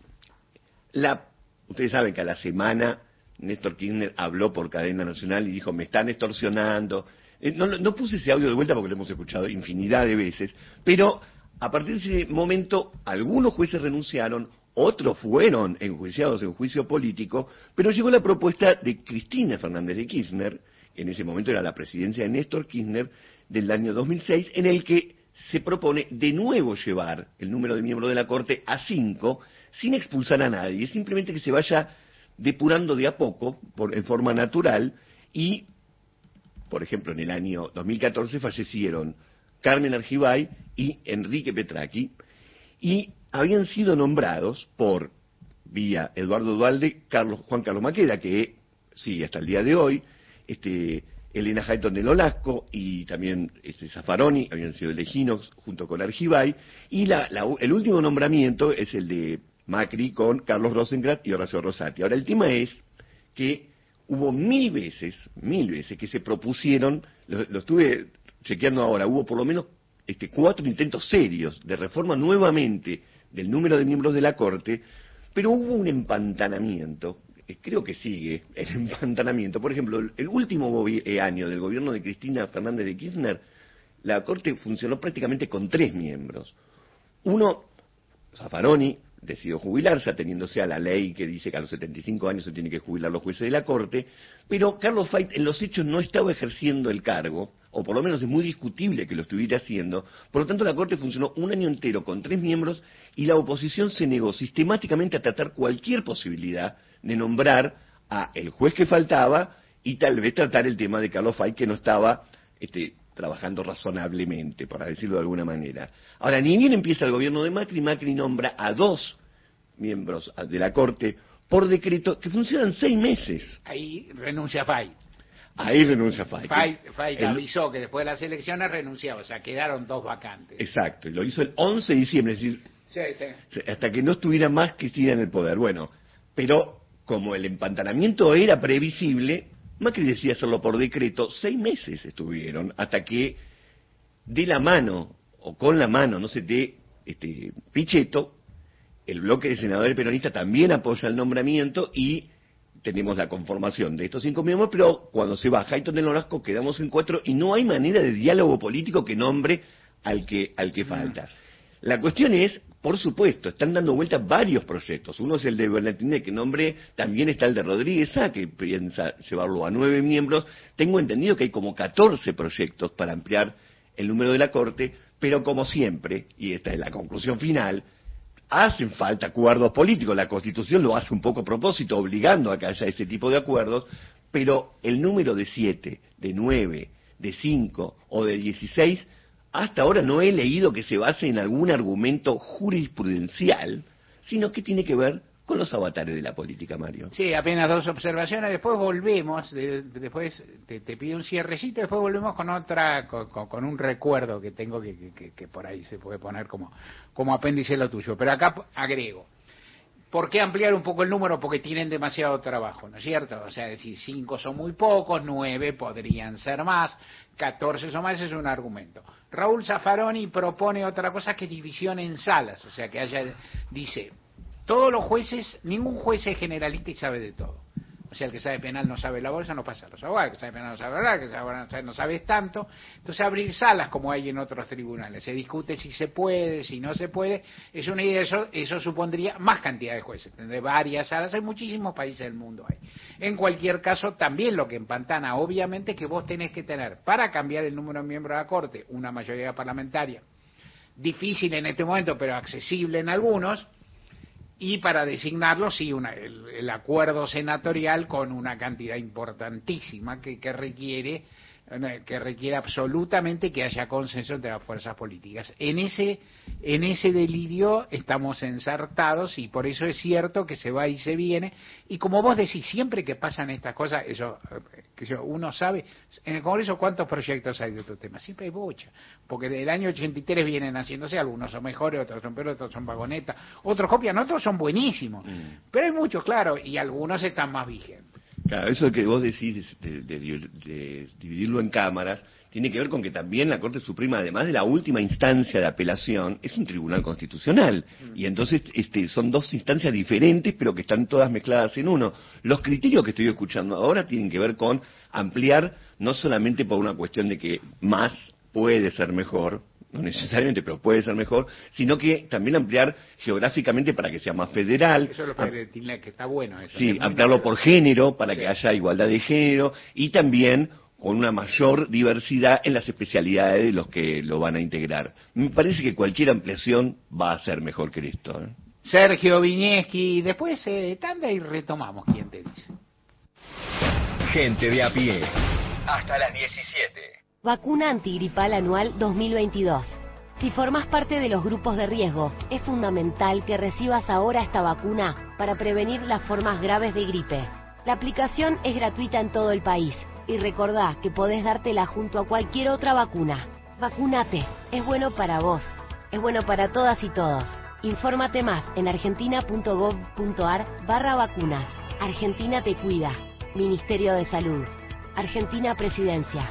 ustedes saben que a la semana Néstor Kirchner habló por cadena nacional y dijo, me están extorsionando. No puse ese audio de vuelta porque lo hemos escuchado infinidad de veces, pero a partir de ese momento algunos jueces renunciaron, otros fueron enjuiciados en juicio político, pero llegó la propuesta de Cristina Fernández de Kirchner, que en ese momento era la presidencia de Néstor Kirchner, del año 2006, en el que se propone de nuevo llevar el número de miembros de la Corte a 5, sin expulsar a nadie, simplemente que se vaya depurando de a poco, en forma natural, y, por ejemplo, en el año 2014 fallecieron Carmen Argibay y Enrique Petracchi, y habían sido nombrados por, vía Eduardo Duhalde, Juan Carlos Maqueda, que sigue hasta el día de hoy, Elena Hayton de Nolasco y también Zaffaroni, habían sido elegidos junto con Argibay, y el último nombramiento es el de Macri con Carlos Rosenblatt y Horacio Rosati. Ahora, el tema es que hubo 1000 veces que se propusieron, lo estuve chequeando ahora, hubo por lo menos 4 intentos serios de reforma nuevamente del número de miembros de la Corte, pero hubo un empantanamiento, creo que sigue el empantanamiento. Por ejemplo, el último año del gobierno de Cristina Fernández de Kirchner, la Corte funcionó prácticamente con 3 miembros. Uno, Zaffaroni, decidió jubilarse, ateniéndose a la ley que dice que a los 75 años se tienen que jubilar los jueces de la Corte, pero Carlos Feit en los hechos no estaba ejerciendo el cargo, o por lo menos es muy discutible que lo estuviera haciendo, por lo tanto la Corte funcionó un año entero con 3 miembros y la oposición se negó sistemáticamente a tratar cualquier posibilidad de nombrar a el juez que faltaba y tal vez tratar el tema de Carlos Feit, que no estaba trabajando razonablemente, para decirlo de alguna manera. Ahora, ni bien empieza el gobierno de Macri, Macri nombra a 2 miembros de la Corte por decreto que funcionan 6 meses. Ahí renuncia Fay. Fay avisó que después de las elecciones renunciaba, o sea, quedaron 2 vacantes. Exacto, y lo hizo el 11 de diciembre, es decir, hasta que no estuviera más Cristina en el poder. Bueno, pero como el empantanamiento era previsible, Macri decía hacerlo por decreto. 6 meses estuvieron hasta que de la mano o con la mano, no sé, de Pichetto, el bloque de senadores peronistas también apoya el nombramiento y tenemos la conformación de estos 5 miembros, pero cuando se va Hayton de Nolasco quedamos en 4 y no hay manera de diálogo político que nombre al que falta. La cuestión es, por supuesto, están dando vuelta varios proyectos. Uno es el de Berlantiné, que nombre, también está el de Rodríguez Sá, que piensa llevarlo a 9 miembros. Tengo entendido que hay como 14 proyectos para ampliar el número de la Corte, pero como siempre, y esta es la conclusión final, hacen falta acuerdos políticos. La Constitución lo hace un poco a propósito, obligando a que haya ese tipo de acuerdos, pero el número de 7, de 9, de 5 o de 16... hasta ahora no he leído que se base en algún argumento jurisprudencial, sino que tiene que ver con los avatares de la política, Mario. Sí, apenas 2 observaciones, después volvemos, después te pido un cierrecito, después volvemos con otra, con un recuerdo que tengo que por ahí se puede poner como apéndice lo tuyo. Pero acá agrego, ¿por qué ampliar un poco el número? Porque tienen demasiado trabajo, ¿no es cierto? O sea, decir 5 son muy pocos, 9 podrían ser más, 14 son más, es un argumento. Raúl Zaffaroni propone otra cosa que división en salas, o sea, que dice, todos los jueces, ningún juez es generalista y sabe de todo. O sea, el que sabe penal no sabe la bolsa, no pasa a los abogados, el que sabe penal no sabe hablar, el que sabe abogado no sabes tanto. Entonces abrir salas como hay en otros tribunales, se discute si se puede, si no se puede, es una idea, eso supondría más cantidad de jueces, tendré varias salas, hay muchísimos países del mundo ahí. En cualquier caso, también lo que empantana, obviamente, es que vos tenés que tener, para cambiar el número de miembros de la Corte, una mayoría parlamentaria, difícil en este momento, pero accesible en algunos, y para designarlo, sí, el acuerdo senatorial con una cantidad importantísima que requiere absolutamente que haya consenso entre las fuerzas políticas. En ese delirio estamos ensartados y por eso es cierto que se va y se viene. Y como vos decís, siempre que pasan estas cosas, uno sabe, en el Congreso cuántos proyectos hay de estos temas, siempre hay bocha, porque desde el año 83 vienen haciéndose, algunos son mejores, otros son peores, otros son vagonetas, otros copian, otros son buenísimos, pero hay muchos, claro, y algunos están más vigentes. Claro, eso que vos decís de dividirlo en cámaras tiene que ver con que también la Corte Suprema, además de la última instancia de apelación, es un tribunal constitucional. Y entonces son 2 instancias diferentes, pero que están todas mezcladas en uno. Los criterios que estoy escuchando ahora tienen que ver con ampliar, no solamente por una cuestión de que más puede ser mejor, no necesariamente, pero puede ser mejor, sino que también ampliar geográficamente para que sea más federal. Eso es lo que está bueno. Eso, sí, ampliarlo por género, para que haya igualdad de género, y también con una mayor diversidad en las especialidades de los que lo van a integrar. Me parece que cualquier ampliación va a ser mejor que esto. Sergio Viñeski, después tanda y retomamos, ¿quién te dice? Gente de a pie, hasta las 17. Vacuna antigripal anual 2022. Si formas parte de los grupos de riesgo, es fundamental que recibas ahora esta vacuna para prevenir las formas graves de gripe. La aplicación es gratuita en todo el país y recordá que podés dártela junto a cualquier otra vacuna. Vacúnate, es bueno para vos, es bueno para todas y todos. Infórmate más en argentina.gov.ar/vacunas. Argentina te cuida. Ministerio de Salud. Argentina Presidencia.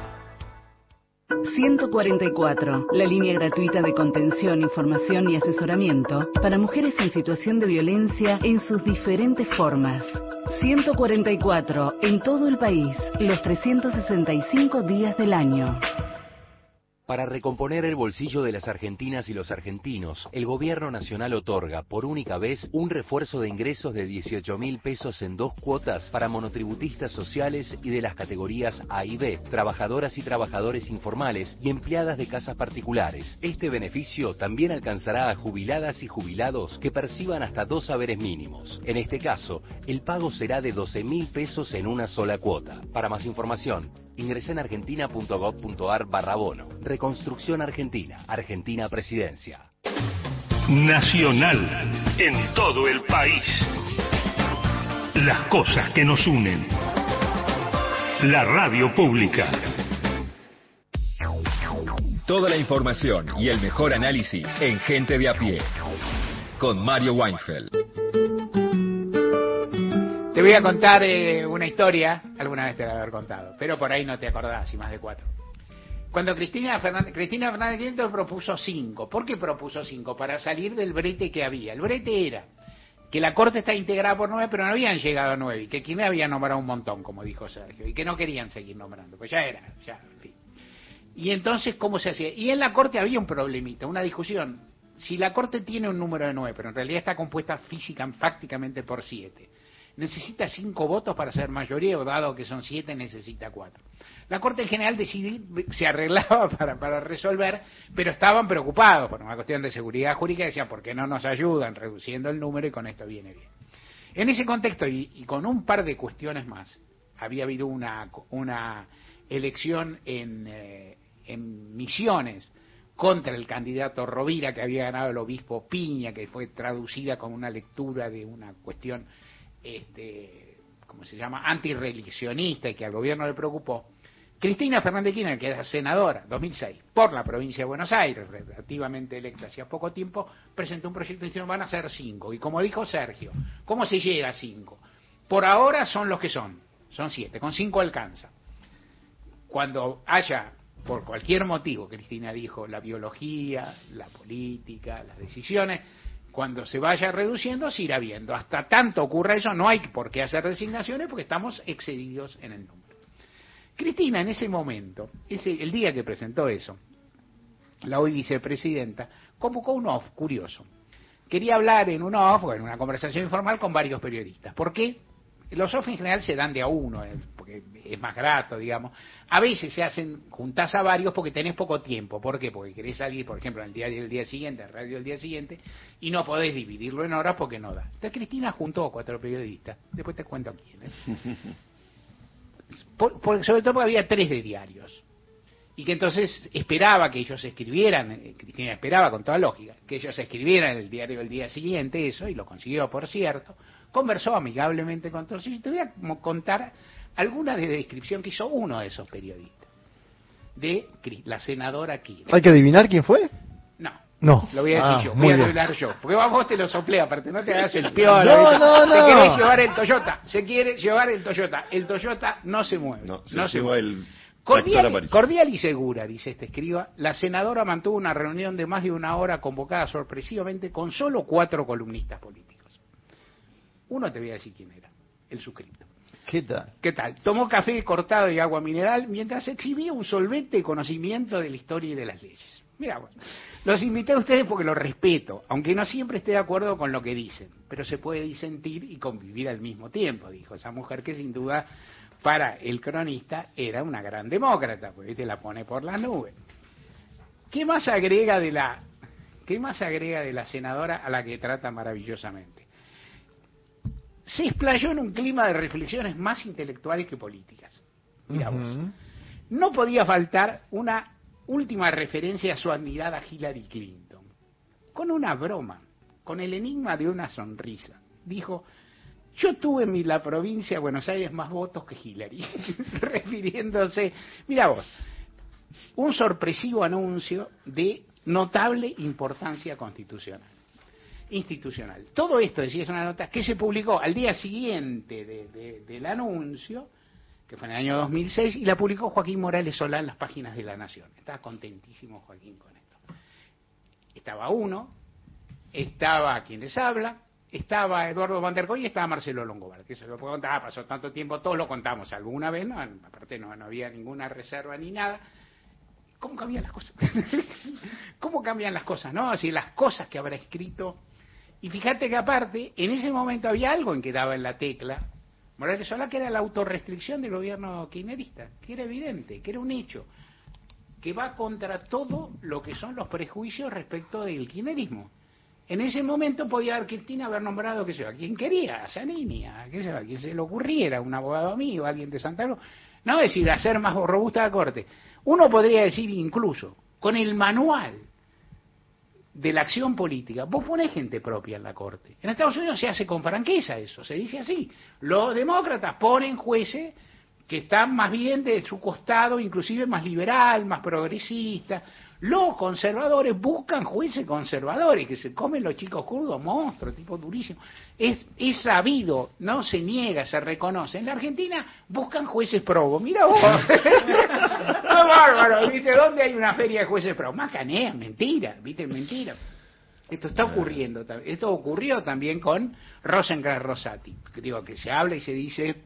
144, la línea gratuita de contención, información y asesoramiento para mujeres en situación de violencia en sus diferentes formas. 144, en todo el país, los 365 días del año. Para recomponer el bolsillo de las argentinas y los argentinos, el Gobierno Nacional otorga por única vez un refuerzo de ingresos de 18.000 pesos en 2 cuotas para monotributistas sociales y de las categorías A y B, trabajadoras y trabajadores informales y empleadas de casas particulares. Este beneficio también alcanzará a jubiladas y jubilados que perciban hasta 2 haberes mínimos. En este caso, el pago será de 12.000 pesos en una sola cuota. Para más información, ingresé en argentina.gov.ar/bono. Reconstrucción Argentina. Argentina Presidencia. Nacional. En todo el país. Las cosas que nos unen. La radio pública. Toda la información y el mejor análisis en Gente de a pie. Con Mario Weinfeld. Te voy a contar una historia, alguna vez te la voy a haber contado, pero por ahí no te acordás, y más de 4. Cuando Cristina Fernández de Kirchner propuso 5. ¿Por qué propuso 5? Para salir del brete que había. El brete era que la Corte está integrada por 9, pero no habían llegado a 9, y que Kirchner había nombrado un montón, como dijo Sergio, y que no querían seguir nombrando, pues ya, en fin. Y entonces, ¿cómo se hacía? Y en la Corte había un problemita, una discusión. Si la Corte tiene un número de 9, pero en realidad está compuesta fácticamente por 7, necesita 5 votos para ser mayoría, o dado que son 7, necesita 4. La Corte en general se arreglaba para resolver, pero estaban preocupados por una cuestión de seguridad jurídica, decían, ¿por qué no nos ayudan reduciendo el número y con esto viene bien? En ese contexto, y con un par de cuestiones más, había habido una elección en Misiones, contra el candidato Rovira, que había ganado el obispo Piña, que fue traducida con una lectura de una cuestión, ¿cómo se llama?, antirreeleccionista, y que al gobierno le preocupó. Cristina Fernández de Kirchner, que era senadora, 2006, por la provincia de Buenos Aires, relativamente electa hacía poco tiempo, presentó un proyecto diciendo van a ser 5. Y como dijo Sergio, ¿cómo se llega a 5? Por ahora son los que son 7, con 5 alcanza. Cuando haya, por cualquier motivo, Cristina dijo, la biología, la política, las decisiones, cuando se vaya reduciendo se irá viendo. Hasta tanto ocurra eso, no hay por qué hacer designaciones porque estamos excedidos en el número. Cristina en ese momento, el día que presentó eso, la hoy vicepresidenta, convocó un off curioso. Quería hablar en un off, o en una conversación informal con varios periodistas. ¿Por qué? Los off en general se dan de a uno, porque es más grato, digamos. A veces se hacen, juntás a varios porque tenés poco tiempo. ¿Por qué? Porque querés salir, por ejemplo, en el diario del día siguiente, en radio del día siguiente, y no podés dividirlo en horas porque no da. Entonces Cristina juntó a 4 periodistas, después te cuento quiénes. Sobre todo porque había 3 de diarios. Y que entonces esperaba que ellos escribieran, Cristina esperaba con toda lógica, que ellos escribieran en el diario del día siguiente eso, y lo consiguió, por cierto. Conversó amigablemente con todos. Y te voy a contar alguna de la descripción que hizo uno de esos periodistas, de la senadora Kirchner. ¿Hay que adivinar quién fue? No. Lo voy a decir yo, voy a hablar yo. Porque vos te lo soplé, aparte, no te hagas el piola. No. Te querés llevar el Toyota, se quiere llevar el Toyota. El Toyota no se mueve. No se mueve. Cordial y segura, dice este escriba, la senadora mantuvo una reunión de más de 1 hora convocada sorpresivamente con solo 4 columnistas políticos. Uno te voy a decir quién era, el suscripto. ¿Qué tal? Tomó café cortado y agua mineral mientras exhibía un solvente conocimiento de la historia y de las leyes. Mira, bueno, los invité a ustedes porque los respeto, aunque no siempre esté de acuerdo con lo que dicen, pero se puede disentir y convivir al mismo tiempo, dijo esa mujer que sin duda para el cronista era una gran demócrata, porque te la pone por las nubes. ¿Qué más agrega de la senadora a la que trata maravillosamente? Se explayó en un clima de reflexiones más intelectuales que políticas. Mira vos. No podía faltar una última referencia a su admirada Hillary Clinton, con una broma, con el enigma de una sonrisa. Dijo, yo tuve en la provincia de Buenos Aires más votos que Hillary, refiriéndose, mira vos, un sorpresivo anuncio de notable importancia institucional. Todo esto, decía, es una nota que se publicó al día siguiente del anuncio, que fue en el año 2006, y la publicó Joaquín Morales Solá en las páginas de La Nación. Estaba contentísimo Joaquín con esto. Estaba estaba quien les habla, estaba Eduardo Van der Koy y estaba Marcelo Longobardi. Eso lo puedo contar, pasó tanto tiempo, todos lo contamos alguna vez, ¿no? Aparte no había ninguna reserva ni nada. ¿Cómo cambian las cosas? ¿Cómo cambian las cosas, no? Así, las cosas que habrá escrito. Y fíjate que aparte, en ese momento había algo en que daba en la tecla Morales Solá, que era la autorrestricción del gobierno kirchnerista, que era evidente, que era un hecho, que va contra todo lo que son los prejuicios respecto del kirchnerismo. En ese momento podía Cristina haber nombrado, qué sé yo, a quien quería, a Zanini, a quien se le ocurriera, un abogado amigo, alguien de Santa Cruz, no es decir, hacer más robusta la Corte. Uno podría decir incluso, con el manual de la acción política, vos ponés gente propia en la Corte. En Estados Unidos se hace con franqueza eso, se dice así. Los demócratas ponen jueces que están más bien de su costado, inclusive más liberal, más progresista. Los conservadores buscan jueces conservadores, que se comen los chicos kurdos, monstruos, tipo durísimo. Es sabido, no se niega, se reconoce. En la Argentina buscan jueces probos. Mira vos. ¡No, bárbaro! ¿Viste? ¿Dónde hay una feria de jueces probos? Macanea, mentira, ¿viste? Mentira. Esto está ocurriendo. Esto ocurrió también con Rosenkrantz Rosati. Digo, que se habla y se dice...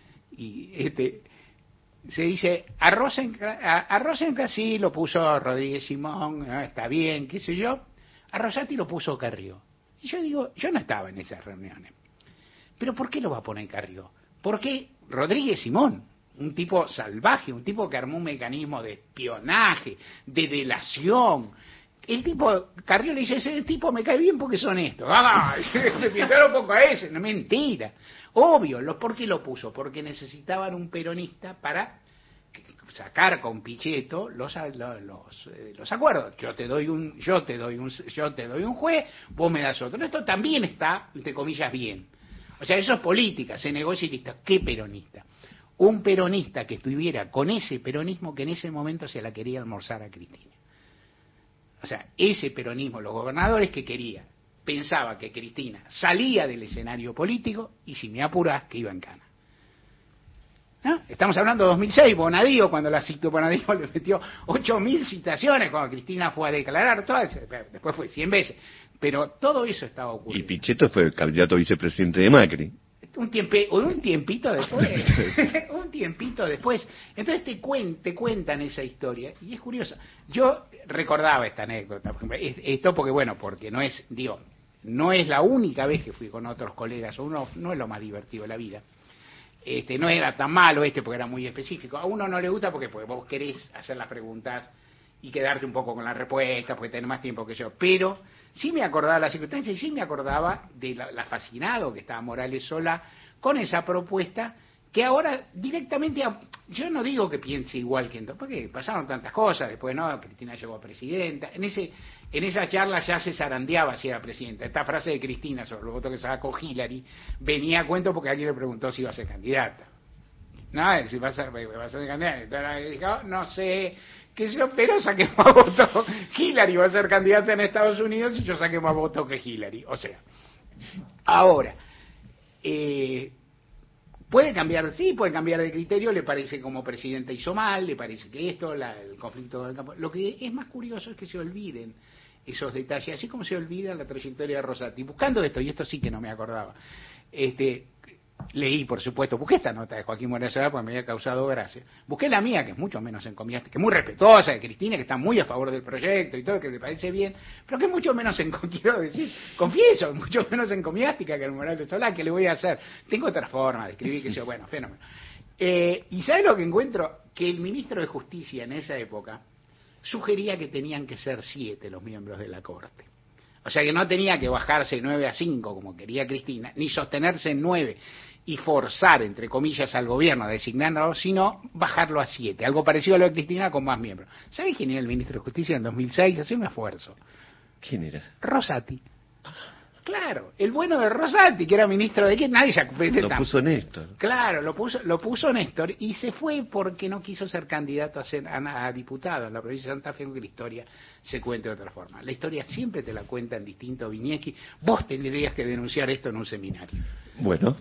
Se dice, a Rosenkrantz sí lo puso Rodríguez Simón, ¿no? Está bien, qué sé yo, a Rosati lo puso Carrió. Y yo digo, yo no estaba en esas reuniones. ¿Pero por qué lo va a poner Carrió? Porque Rodríguez Simón, un tipo salvaje, un tipo que armó un mecanismo de espionaje, de delación. El tipo, Carrió le dice, ese tipo me cae bien porque son estos. ¡Ah! Se pintaron un poco a ese, no, mentira. Obvio, ¿por qué lo puso? Porque necesitaban un peronista para sacar con Pichetto los acuerdos. Yo te doy un juez, vos me das otro. Esto también está, entre comillas, bien. O sea, eso es política, se negocia y listo. ¿Qué peronista? Un peronista que estuviera con ese peronismo que en ese momento se la quería almorzar a Cristina. O sea, ese peronismo, los gobernadores que quería, pensaba que Cristina salía del escenario político y, si me apurás, que iba en cana. ¿No? Estamos hablando de 2006, Bonadío, cuando la citó Bonadío le metió 8.000 citaciones cuando Cristina fue a declarar, después fue 100 veces, pero todo eso estaba ocurriendo. Y Pichetto fue el candidato a vicepresidente de Macri. Un tiempito después, un tiempito después. Entonces te cuentan esa historia y es curiosa. Yo recordaba esta anécdota, esto porque no es la única vez que fui con otros colegas, no es lo más divertido de la vida. No era tan malo porque era muy específico. A uno no le gusta porque vos querés hacer las preguntas y quedarte un poco con la respuesta, porque tenés más tiempo que yo. Pero sí me acordaba de la circunstancia y sí me acordaba de la fascinado que estaba Morales Solá con esa propuesta que ahora directamente, yo no digo que piense igual que entonces, porque pasaron tantas cosas, después Cristina llegó a presidenta, en esa charla ya se zarandeaba si era presidenta. Esta frase de Cristina sobre los votos que sacó Hillary venía a cuento porque alguien le preguntó si iba a ser candidata. No, si va a ser candidata. Entonces dijo, no sé, que yo, pero saqué más votos. Hillary va a ser candidata en Estados Unidos y yo saqué más votos que Hillary. O sea, ahora, puede cambiar, sí, puede cambiar de criterio, le parece como presidenta hizo mal, le parece que esto, el conflicto del campo. Lo que es más curioso es que se olviden esos detalles, así como se olvida la trayectoria de Rosati. Buscando esto, y esto sí que no me acordaba, leí, por supuesto, busqué esta nota de Joaquín Morales Solá porque me había causado gracia. Busqué la mía, que es mucho menos encomiástica, que es muy respetuosa de Cristina, que está muy a favor del proyecto y todo, que le parece bien, pero que es mucho menos, quiero decir, confieso, mucho menos encomiástica que el Morales Solá. ¿Qué le voy a hacer? Tengo otra forma de escribir, que sea bueno, fenómeno. ¿Y sabe lo que encuentro? Que el ministro de Justicia en esa época sugería que tenían que ser 7 los miembros de la Corte. O sea que no tenía que bajarse 9 a 5 como quería Cristina, ni sostenerse en 9 y forzar, entre comillas, al gobierno designándolo, sino bajarlo a 7. Algo parecido a lo de Cristina con más miembros. ¿Sabés quién era el ministro de Justicia en 2006? Hacía un esfuerzo. ¿Quién era? Rosati. Claro, el bueno de Rosati, que era ministro de qué, nadie se acuerda. Lo puso Néstor. Claro, lo puso Néstor y se fue porque no quiso ser candidato a diputado en la provincia de Santa Fe, aunque la historia se cuente de otra forma. La historia siempre te la cuentan distinto, Viñeski. Vos tendrías que denunciar esto en un seminario. Bueno.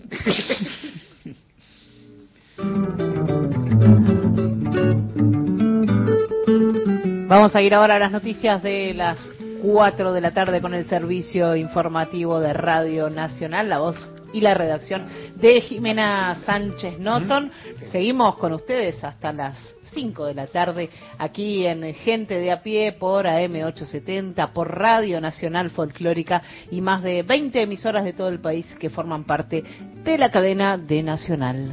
Vamos a ir ahora a las noticias de las 4 de la tarde con el servicio informativo de Radio Nacional, la voz y la redacción de Jimena Sánchez Noton. Seguimos con ustedes hasta las 5 de la tarde aquí en Gente de a Pie por AM870, por Radio Nacional Folclórica y más de 20 emisoras de todo el país que forman parte de la cadena de Nacional.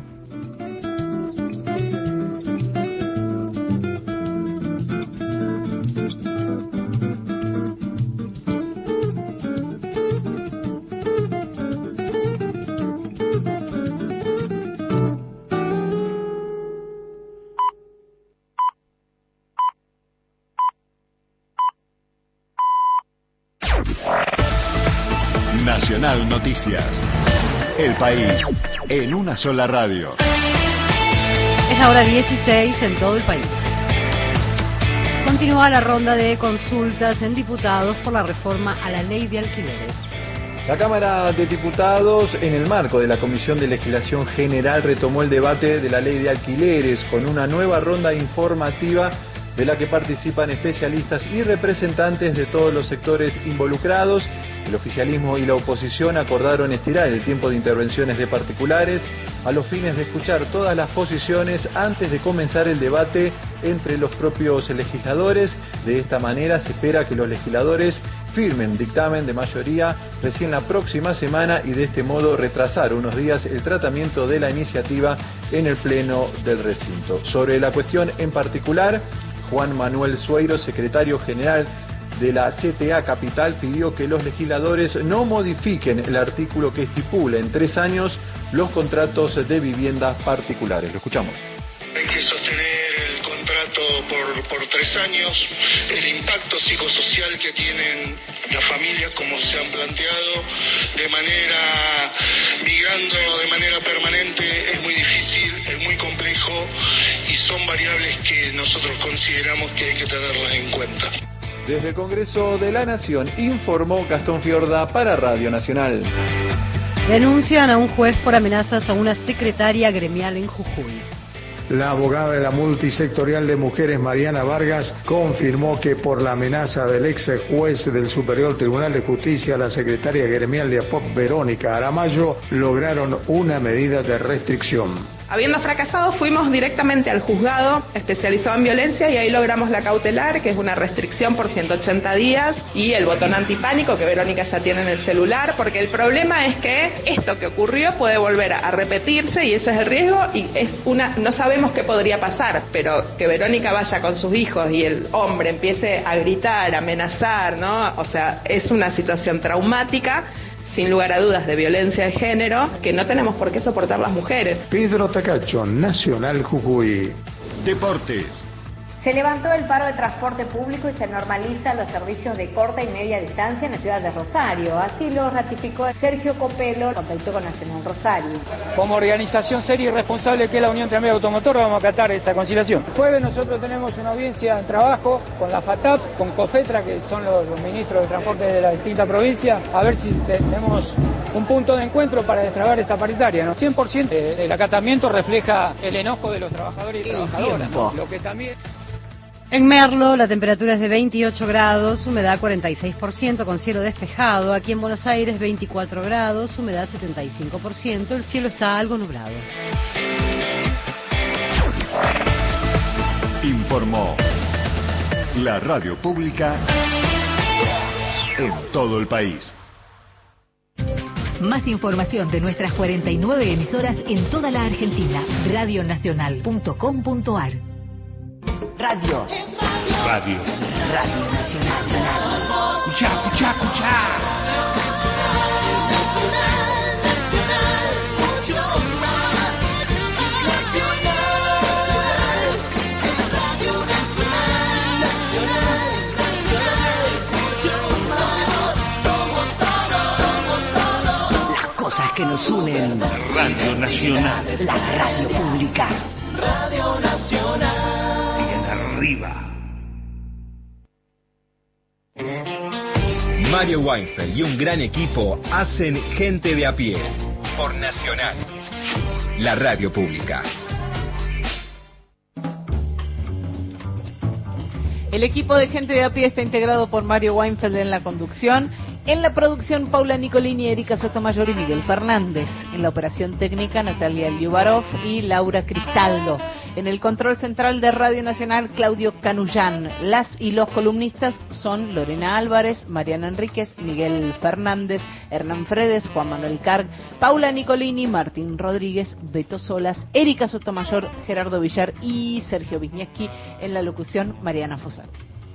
Nacional Noticias. El país en una sola radio. Es ahora 16 en todo el país. Continúa la ronda de consultas en diputados por la reforma a la ley de alquileres. La Cámara de Diputados, en el marco de la Comisión de Legislación General, retomó el debate de la ley de alquileres con una nueva ronda informativa de la que participan especialistas y representantes de todos los sectores involucrados. El oficialismo y la oposición acordaron estirar el tiempo de intervenciones de particulares a los fines de escuchar todas las posiciones antes de comenzar el debate entre los propios legisladores. De esta manera se espera que los legisladores firmen dictamen de mayoría recién la próxima semana y de este modo retrasar unos días el tratamiento de la iniciativa en el pleno del recinto. Sobre la cuestión en particular, Juan Manuel Sueiro, secretario general de la CTA Capital, pidió que los legisladores no modifiquen el artículo que estipula en 3 años los contratos de viviendas particulares. Lo escuchamos. Hay que sostener contrato por 3 años, el impacto psicosocial que tienen las familias, como se han planteado, migrando de manera permanente, es muy difícil, es muy complejo y son variables que nosotros consideramos que hay que tenerlas en cuenta. Desde el Congreso de la Nación informó Gastón Fiorda para Radio Nacional. Denuncian a un juez por amenazas a una secretaria gremial en Jujuy. La abogada de la multisectorial de mujeres, Mariana Vargas, confirmó que por la amenaza del ex juez del Superior Tribunal de Justicia, la secretaria gremial de APOP, Verónica Aramayo, lograron una medida de restricción. Habiendo fracasado, fuimos directamente al juzgado especializado en violencia y ahí logramos la cautelar, que es una restricción por 180 días, y el botón antipánico que Verónica ya tiene en el celular, porque el problema es que esto que ocurrió puede volver a repetirse y ese es el riesgo, y no sabemos qué podría pasar, pero que Verónica vaya con sus hijos y el hombre empiece a gritar, a amenazar, ¿no? O sea, es una situación traumática, sin lugar a dudas, de violencia de género, que no tenemos por qué soportar las mujeres. Pedro Tacacho, Nacional Jujuy. Deportes. Se levantó el paro de transporte público y se normalizan los servicios de corta y media distancia en la ciudad de Rosario. Así lo ratificó Sergio Copelo, contactó con Nacional Rosario. Como organización seria y responsable que es la Unión Tranvía Automotor, vamos a acatar esa conciliación. El jueves nosotros tenemos una audiencia en trabajo con la FATAP, con COFETRA, que son los ministros de transporte de la distinta provincia, a ver si tenemos un punto de encuentro para destrabar esta paritaria, ¿no? 100% el acatamiento refleja el enojo de los trabajadores y trabajadoras, ¿no? Lo que también... En Merlo la temperatura es de 28 grados, humedad 46%, con cielo despejado. Aquí en Buenos Aires 24 grados, humedad 75%, el cielo está algo nublado. Informó la radio pública en todo el país. Más información de nuestras 49 emisoras en toda la Argentina. Radionacional.com.ar. Radio. Radio. Radio Nacional. Escuchá, escuchá, escuchá. Las cosas que nos unen. Radio Nacional. La radio pública. Radio Nacional. Arriba. Mario Weinfeld y un gran equipo hacen Gente de a pie por Nacional, la radio pública. El equipo de Gente de a pie está integrado por Mario Weinfeld en la conducción, en la producción Paula Nicolini, Erika Sotomayor y Miguel Fernández, en la operación técnica Natalia Liubarov y Laura Cristaldo, en el control central de Radio Nacional Claudio Canullán. Las y los columnistas son Lorena Álvarez, Mariana Enríquez, Miguel Fernández, Hernán Fredes, Juan Manuel Carg, Paula Nicolini, Martín Rodríguez, Beto Solas, Erika Sotomayor, Gerardo Villar y Sergio Wisniewski, en la locución Mariana Fossati.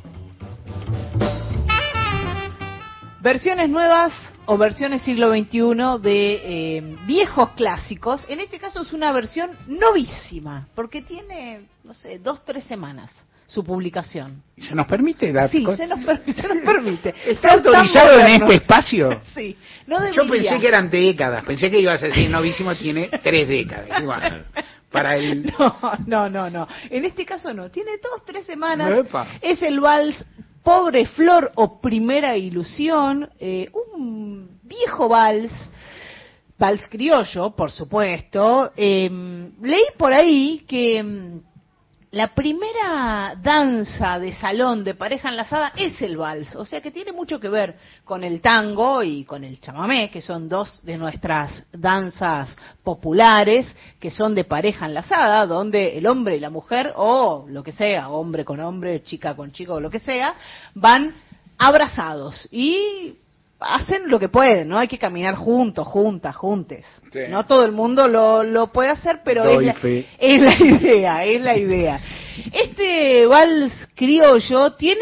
Versiones nuevas o versiones siglo XXI de viejos clásicos. En este caso es una versión novísima, porque tiene, no sé, 2-3 semanas su publicación. ¿Se nos permite? Sí, se nos permite. ¿Está autorizado en este espacio? Sí. No debería. Yo pensé que eran décadas, pensé que ibas a decir novísimo tiene 3 décadas. Igual, para el... No. En este caso no, tiene 2-3 semanas. Epa. Es el vals Pobre Flor o Primera Ilusión, un viejo vals criollo, por supuesto. Leí por ahí que la primera danza de salón de pareja enlazada es el vals, o sea que tiene mucho que ver con el tango y con el chamamé, que son dos de nuestras danzas populares, que son de pareja enlazada, donde el hombre y la mujer, o lo que sea, hombre con hombre, chica con chico, o lo que sea, van abrazados y hacen lo que pueden, ¿no? Hay que caminar juntos, juntes. Sí. No todo el mundo lo puede hacer, pero es la idea. Este vals criollo tiene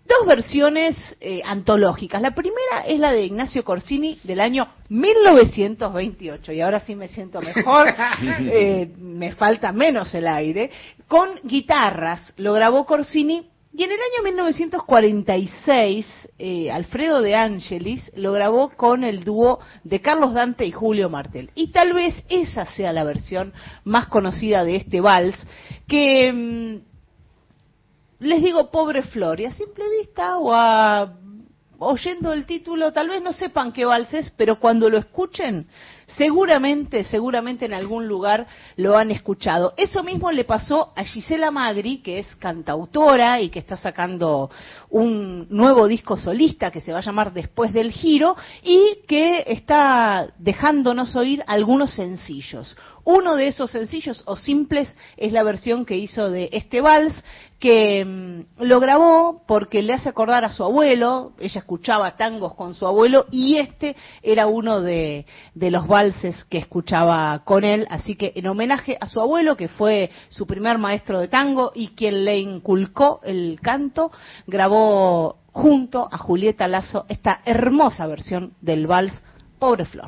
dos versiones antológicas. La primera es la de Ignacio Corsini del año 1928, y ahora sí me siento mejor, me falta menos el aire, con guitarras. Lo grabó Corsini, y en el año 1946 Alfredo De Angelis lo grabó con el dúo de Carlos Dante y Julio Martel. Y tal vez esa sea la versión más conocida de este vals, que les digo Pobre Flor, y a simple vista o oyendo el título tal vez no sepan qué vals es, pero cuando lo escuchen seguramente en algún lugar lo han escuchado. Eso mismo le pasó a Gisela Magri, que es cantautora y que está sacando un nuevo disco solista que se va a llamar Después del Giro, y que está dejándonos oír algunos sencillos. Uno de esos sencillos o simples es la versión que hizo de este vals, que lo grabó porque le hace acordar a su abuelo. Ella escuchaba tangos con su abuelo y este era uno de los valses que escuchaba con él, así que en homenaje a su abuelo, que fue su primer maestro de tango y quien le inculcó el canto, grabó junto a Julieta Lasso esta hermosa versión del vals Pobre Flor.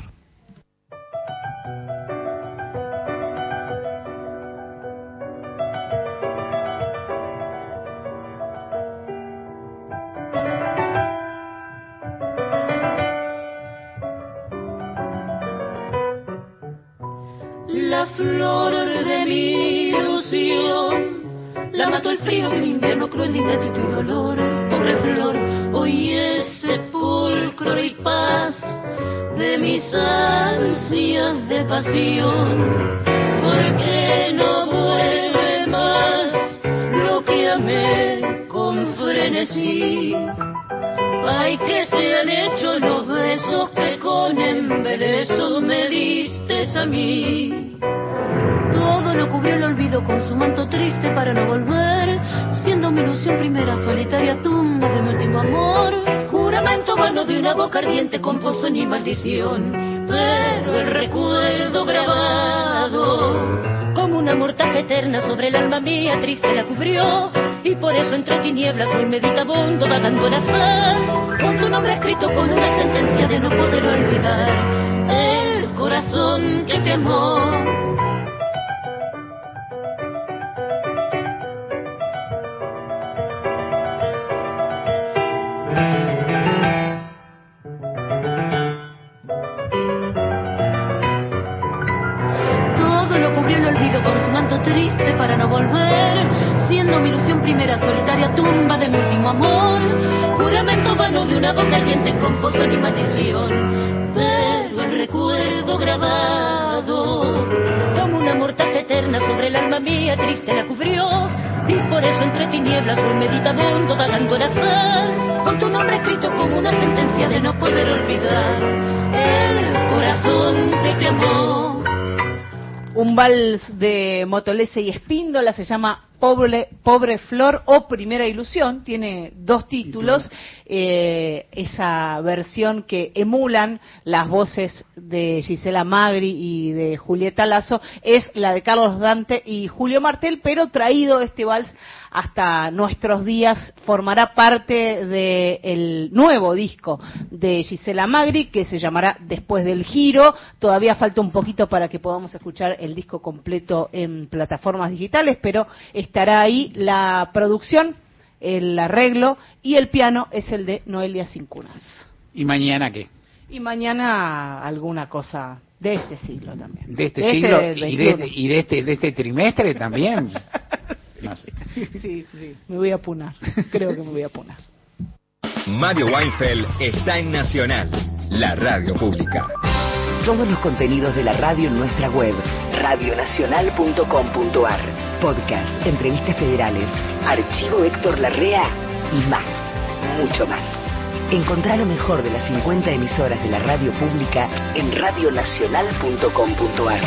La flor de mi ilusión la mató el frío de un invierno cruel de ingratitud y dolor. Pobre flor, hoy es sepulcro y paz de mis ansias de pasión. ¿Por qué no vuelve más lo que amé con frenesí? Ay, que se han hecho los besos que con embeleso me diste a mí. Todo lo cubrió el olvido con su manto triste para no volver, siendo mi ilusión primera solitaria tumba de mi último amor. Juramento vano de una boca ardiente con pozo ni maldición, pero el recuerdo grabado como una mortaja eterna sobre el alma mía triste la cubrió. Y por eso entre tinieblas voy meditabundo vagando al azar, con tu nombre escrito con una sentencia de no poder olvidar el corazón que te amó. Todo lo cubrió el olvido con su manto triste para no volver, siendo mi ilusión primera solitaria tumba de mi último amor. Juramento vano de una boca ardiente con pozo ni maldición, pero el recuerdo grabado como una mortaja eterna sobre el alma mía triste la cubrió. Y por eso entre tinieblas voy meditabundo vagando al azar, con tu nombre escrito como una sentencia de no poder olvidar el corazón que te amó. Un vals de Motolese y Espíndola, se llama Pobre Flor o Primera Ilusión, tiene dos títulos. Esa versión que emulan las voces de Gisela Magri y de Julieta Lasso es la de Carlos Dante y Julio Martel, pero traído este vals hasta nuestros días, formará parte del nuevo disco de Gisela Magri, que se llamará Después del Giro. Todavía falta un poquito para que podamos escuchar el disco completo en plataformas digitales, pero estará ahí. La producción, el arreglo y el piano es el de Noelia Cincunas. ¿Y mañana qué? Y mañana alguna cosa de este siglo también. De este siglo y de este trimestre también. No sé. Sí, me voy a apunar. Creo que me voy a apunar. Mario Weinfeld está en Nacional, la radio pública. Todos los contenidos de la radio en nuestra web, radionacional.com.ar. Podcast, entrevistas federales, archivo Héctor Larrea y más, mucho más. Encontrá lo mejor de las 50 emisoras de la radio pública en radionacional.com.ar.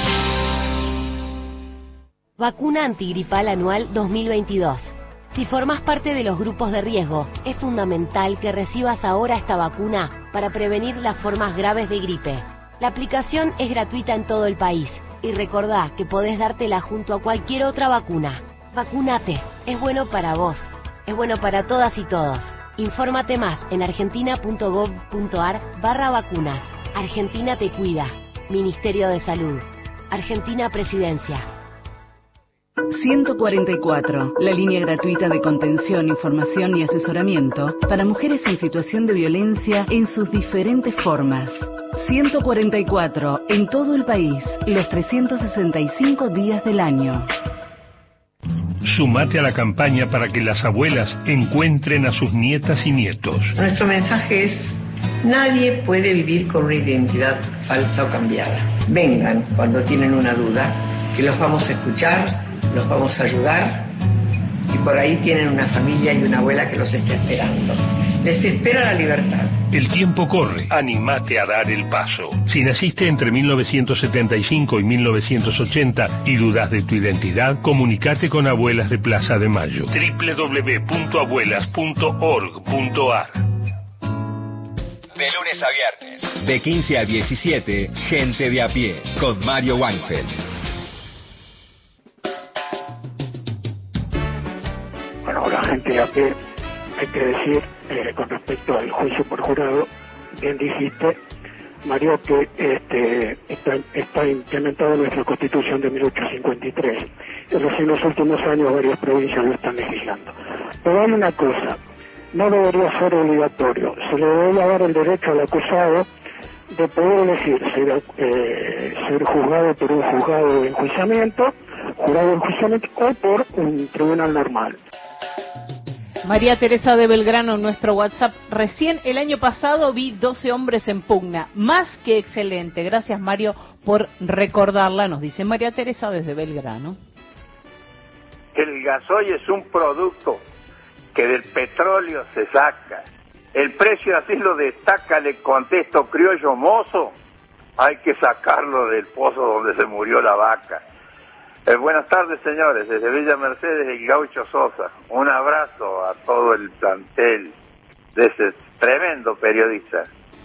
Vacuna antigripal anual 2022. Si formas parte de los grupos de riesgo, es fundamental que recibas ahora esta vacuna para prevenir las formas graves de gripe. La aplicación es gratuita en todo el país y recordá que podés dártela junto a cualquier otra vacuna. Vacúnate, es bueno para vos, es bueno para todas y todos. Infórmate más en argentina.gov.ar/vacunas. Argentina te cuida. Ministerio de Salud. Argentina Presidencia. 144, la línea gratuita de contención, información y asesoramiento para mujeres en situación de violencia en sus diferentes formas. 144, en todo el país, los 365 días del año. Sumate a la campaña para que las abuelas encuentren a sus nietas y nietos. Nuestro mensaje es: nadie puede vivir con una identidad falsa o cambiada. Vengan cuando tienen una duda, que los vamos a escuchar, los vamos a ayudar, y por ahí tienen una familia y una abuela que los está esperando. Les espera la libertad. El tiempo corre. Animate a dar el paso. Si naciste entre 1975 y 1980 y dudas de tu identidad, comunicate con Abuelas de Plaza de Mayo. www.abuelas.org.ar. De lunes a viernes, de 15 a 17, Gente de a pie, con Mario Weinfeld. Bueno, la gente de a pie, hay que decir, con respecto al juicio por jurado, bien dijiste, Mario, que está implementado en nuestra Constitución de 1853. En los últimos años varias provincias lo están legislando. Pero hay una cosa, no debería ser obligatorio, se le debería dar el derecho al acusado de poder elegir ser juzgado por un jurado de enjuiciamiento o por un tribunal normal. María Teresa de Belgrano en nuestro WhatsApp: recién el año pasado vi 12 hombres en pugna, más que excelente. Gracias, Mario, por recordarla, nos dice María Teresa desde Belgrano. El gasoil es un producto que del petróleo se saca. El precio así lo destaca, le contesto criollo mozo, hay que sacarlo del pozo donde se murió la vaca. Buenas tardes, señores, desde Villa Mercedes, el Gaucho Sosa. Un abrazo a todo el plantel de ese tremendo periodista.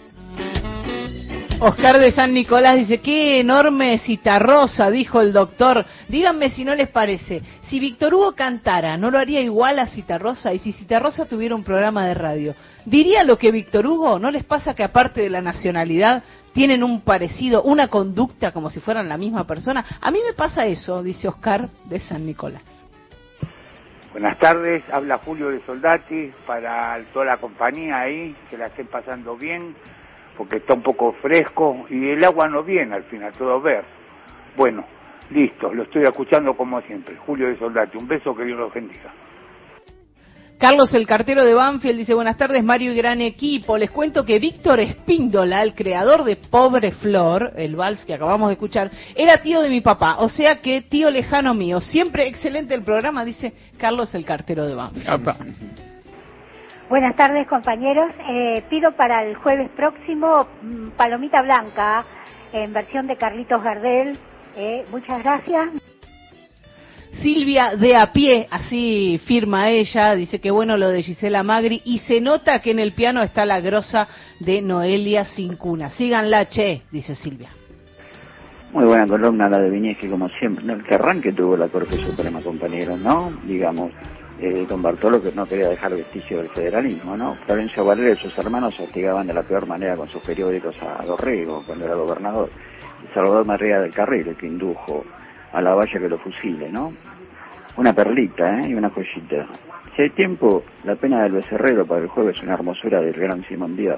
Oscar de San Nicolás dice: qué enorme Citarrosa, dijo el doctor. Díganme si no les parece, si Víctor Hugo cantara, ¿no lo haría igual a Citarrosa? Y si Citarrosa tuviera un programa de radio, ¿diría lo que Víctor Hugo? ¿No les pasa que aparte de la nacionalidad tienen un parecido, una conducta como si fueran la misma persona? A mí me pasa eso, dice Oscar de San Nicolás. Buenas tardes, habla Julio de Soldati, para toda la compañía ahí, que la estén pasando bien, porque está un poco fresco y el agua no viene al final, todo verde. Bueno, listo, lo estoy escuchando como siempre. Julio de Soldati, un beso, que Dios los bendiga. Carlos, el cartero de Banfield, dice: buenas tardes, Mario y gran equipo. Les cuento que Víctor Espíndola, el creador de Pobre Flor, el vals que acabamos de escuchar, era tío de mi papá, o sea que tío lejano mío. Siempre excelente el programa, dice Carlos, el cartero de Banfield. Buenas tardes, compañeros. Pido para el jueves próximo Palomita Blanca, en versión de Carlitos Gardel. Muchas gracias. Silvia de a pie, así firma ella, dice que bueno lo de Gisela Magri, y se nota que en el piano está la grosa de Noelia Cincuna. Síganla, che, dice Silvia. Muy buena columna la de Viñeski, como siempre. El que arranque tuvo la Corte Suprema, compañeros, ¿no? Digamos, don Bartolo, que no quería dejar vestigio del federalismo, ¿no? Florencio Varela y sus hermanos hostigaban de la peor manera con sus periódicos a Dorrego cuando era gobernador. Y Salvador María del Carril, el que indujo a la valla que lo fusile, ¿no? Una perlita, y una joyita. Si hay tiempo, La pena del becerrero para el jueves, una hermosura del gran Simón Díaz.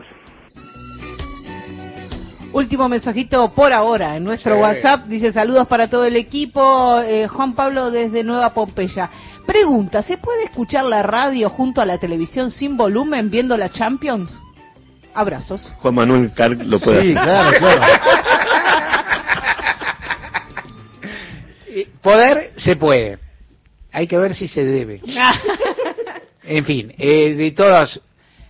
Último mensajito por ahora en nuestro WhatsApp, dice: saludos para todo el equipo, Juan Pablo desde Nueva Pompeya. Pregunta: ¿se puede escuchar la radio junto a la televisión sin volumen viendo la Champions? Abrazos. Juan Manuel Carg lo puede hacer. Claro. Poder se puede. Hay que ver si se debe. En fin, de todos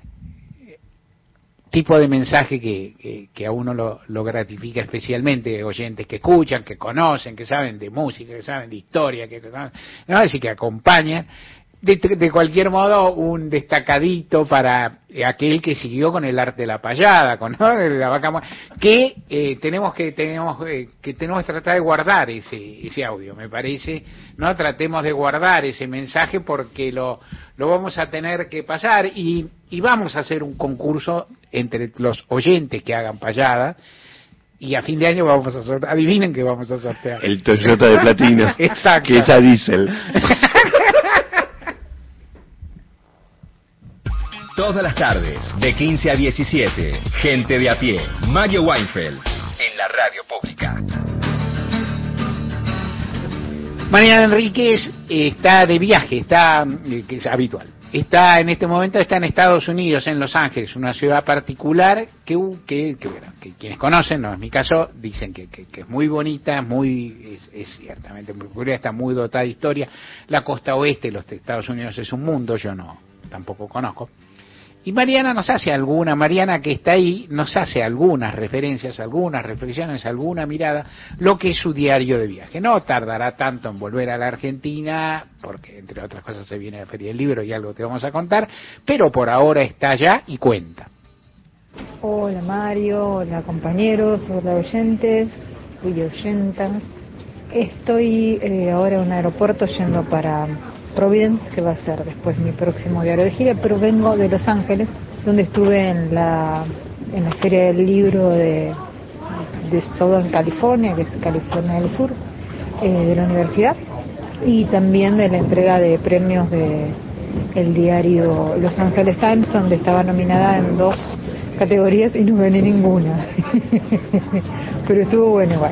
tipos de mensaje que a uno lo gratifica especialmente, oyentes que escuchan, que conocen, que saben de música, que saben de historia, que acompañan. De cualquier modo, un destacadito para aquel que siguió con el arte de la payada, con, ¿no?, la vaca que tenemos que tratar de guardar ese audio, me parece, no tratemos de guardar ese mensaje porque lo vamos a tener que pasar y vamos a hacer un concurso entre los oyentes que hagan payada. Y a fin de año vamos a sortear, adivinen que vamos a sortear. El Toyota de platino. Exacto. Que es a diésel. Todas las tardes, de 15 a 17, Gente de a pie, Mario Weinfeld, en la radio pública. Mariana Enríquez está de viaje, que es habitual. Está en este momento en Estados Unidos, en Los Ángeles, una ciudad particular que quienes conocen, no es mi caso, dicen que es muy bonita, es ciertamente muy curiosa, está muy dotada de historia. La costa oeste de los Estados Unidos es un mundo, yo tampoco conozco. Y Mariana que está ahí, nos hace algunas referencias, algunas reflexiones, alguna mirada, lo que es su diario de viaje. No tardará tanto en volver a la Argentina, porque entre otras cosas se viene la Feria del Libro y algo te vamos a contar, pero por ahora está allá y cuenta. Hola Mario, hola compañeros, hola oyentes y oyentas. Estoy ahora en un aeropuerto yendo para Providence, que va a ser después mi próximo diario de gira, pero vengo de Los Ángeles, donde estuve en la Feria del Libro de Southern California, que es California del Sur, de la universidad, y también de la entrega de premios de el diario Los Angeles Times, donde estaba nominada en 2 categorías y no gané ninguna. Pero estuvo bueno igual.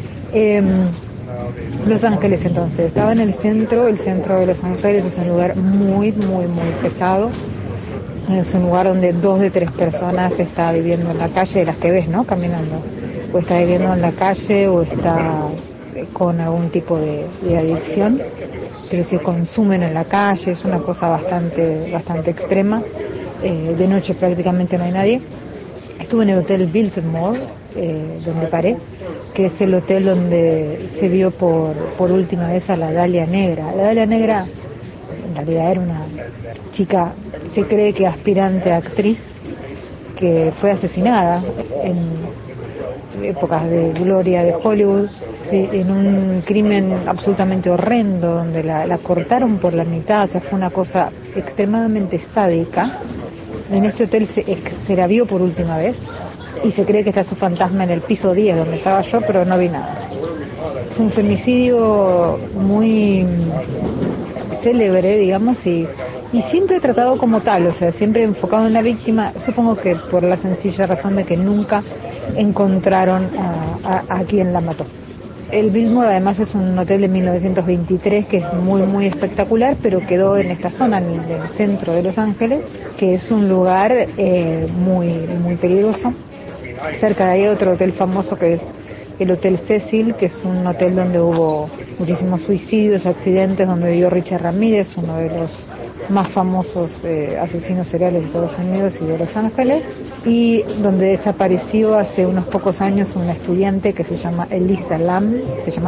Los Ángeles, entonces, estaba en el centro de Los Ángeles es un lugar muy, muy, muy pesado. Es un lugar donde 2 de 3 personas está viviendo en la calle, de las que ves, ¿no?, caminando. O está viviendo en la calle o está con algún tipo de adicción, pero se consumen en la calle, es una cosa bastante extrema. De noche prácticamente no hay nadie. Estuve en el hotel Biltmore, donde paré, que es el hotel donde se vio por última vez a la Dalia Negra. La Dalia Negra en realidad era una chica, se cree que aspirante a actriz, que fue asesinada en épocas de gloria de Hollywood, sí, en un crimen absolutamente horrendo, donde la cortaron por la mitad. O sea, fue una cosa extremadamente sádica. En este hotel se la vio por última vez y se cree que está su fantasma en el piso 10 donde estaba yo, pero no vi nada. Fue un femicidio muy célebre, digamos, y siempre tratado como tal, o sea, siempre enfocado en la víctima, supongo que por la sencilla razón de que nunca encontraron a quien la mató. El Biltmore además es un hotel de 1923 que es muy, muy espectacular, pero quedó en esta zona, en el centro de Los Ángeles, que es un lugar muy, muy peligroso. Cerca de ahí hay otro hotel famoso que es el Hotel Cecil, que es un hotel donde hubo muchísimos suicidios, accidentes, donde vivió Richard Ramírez, uno de los más famosos asesinos seriales de Estados Unidos y de Los Ángeles, y donde desapareció hace unos pocos años una estudiante que se llamaba Elisa Lam,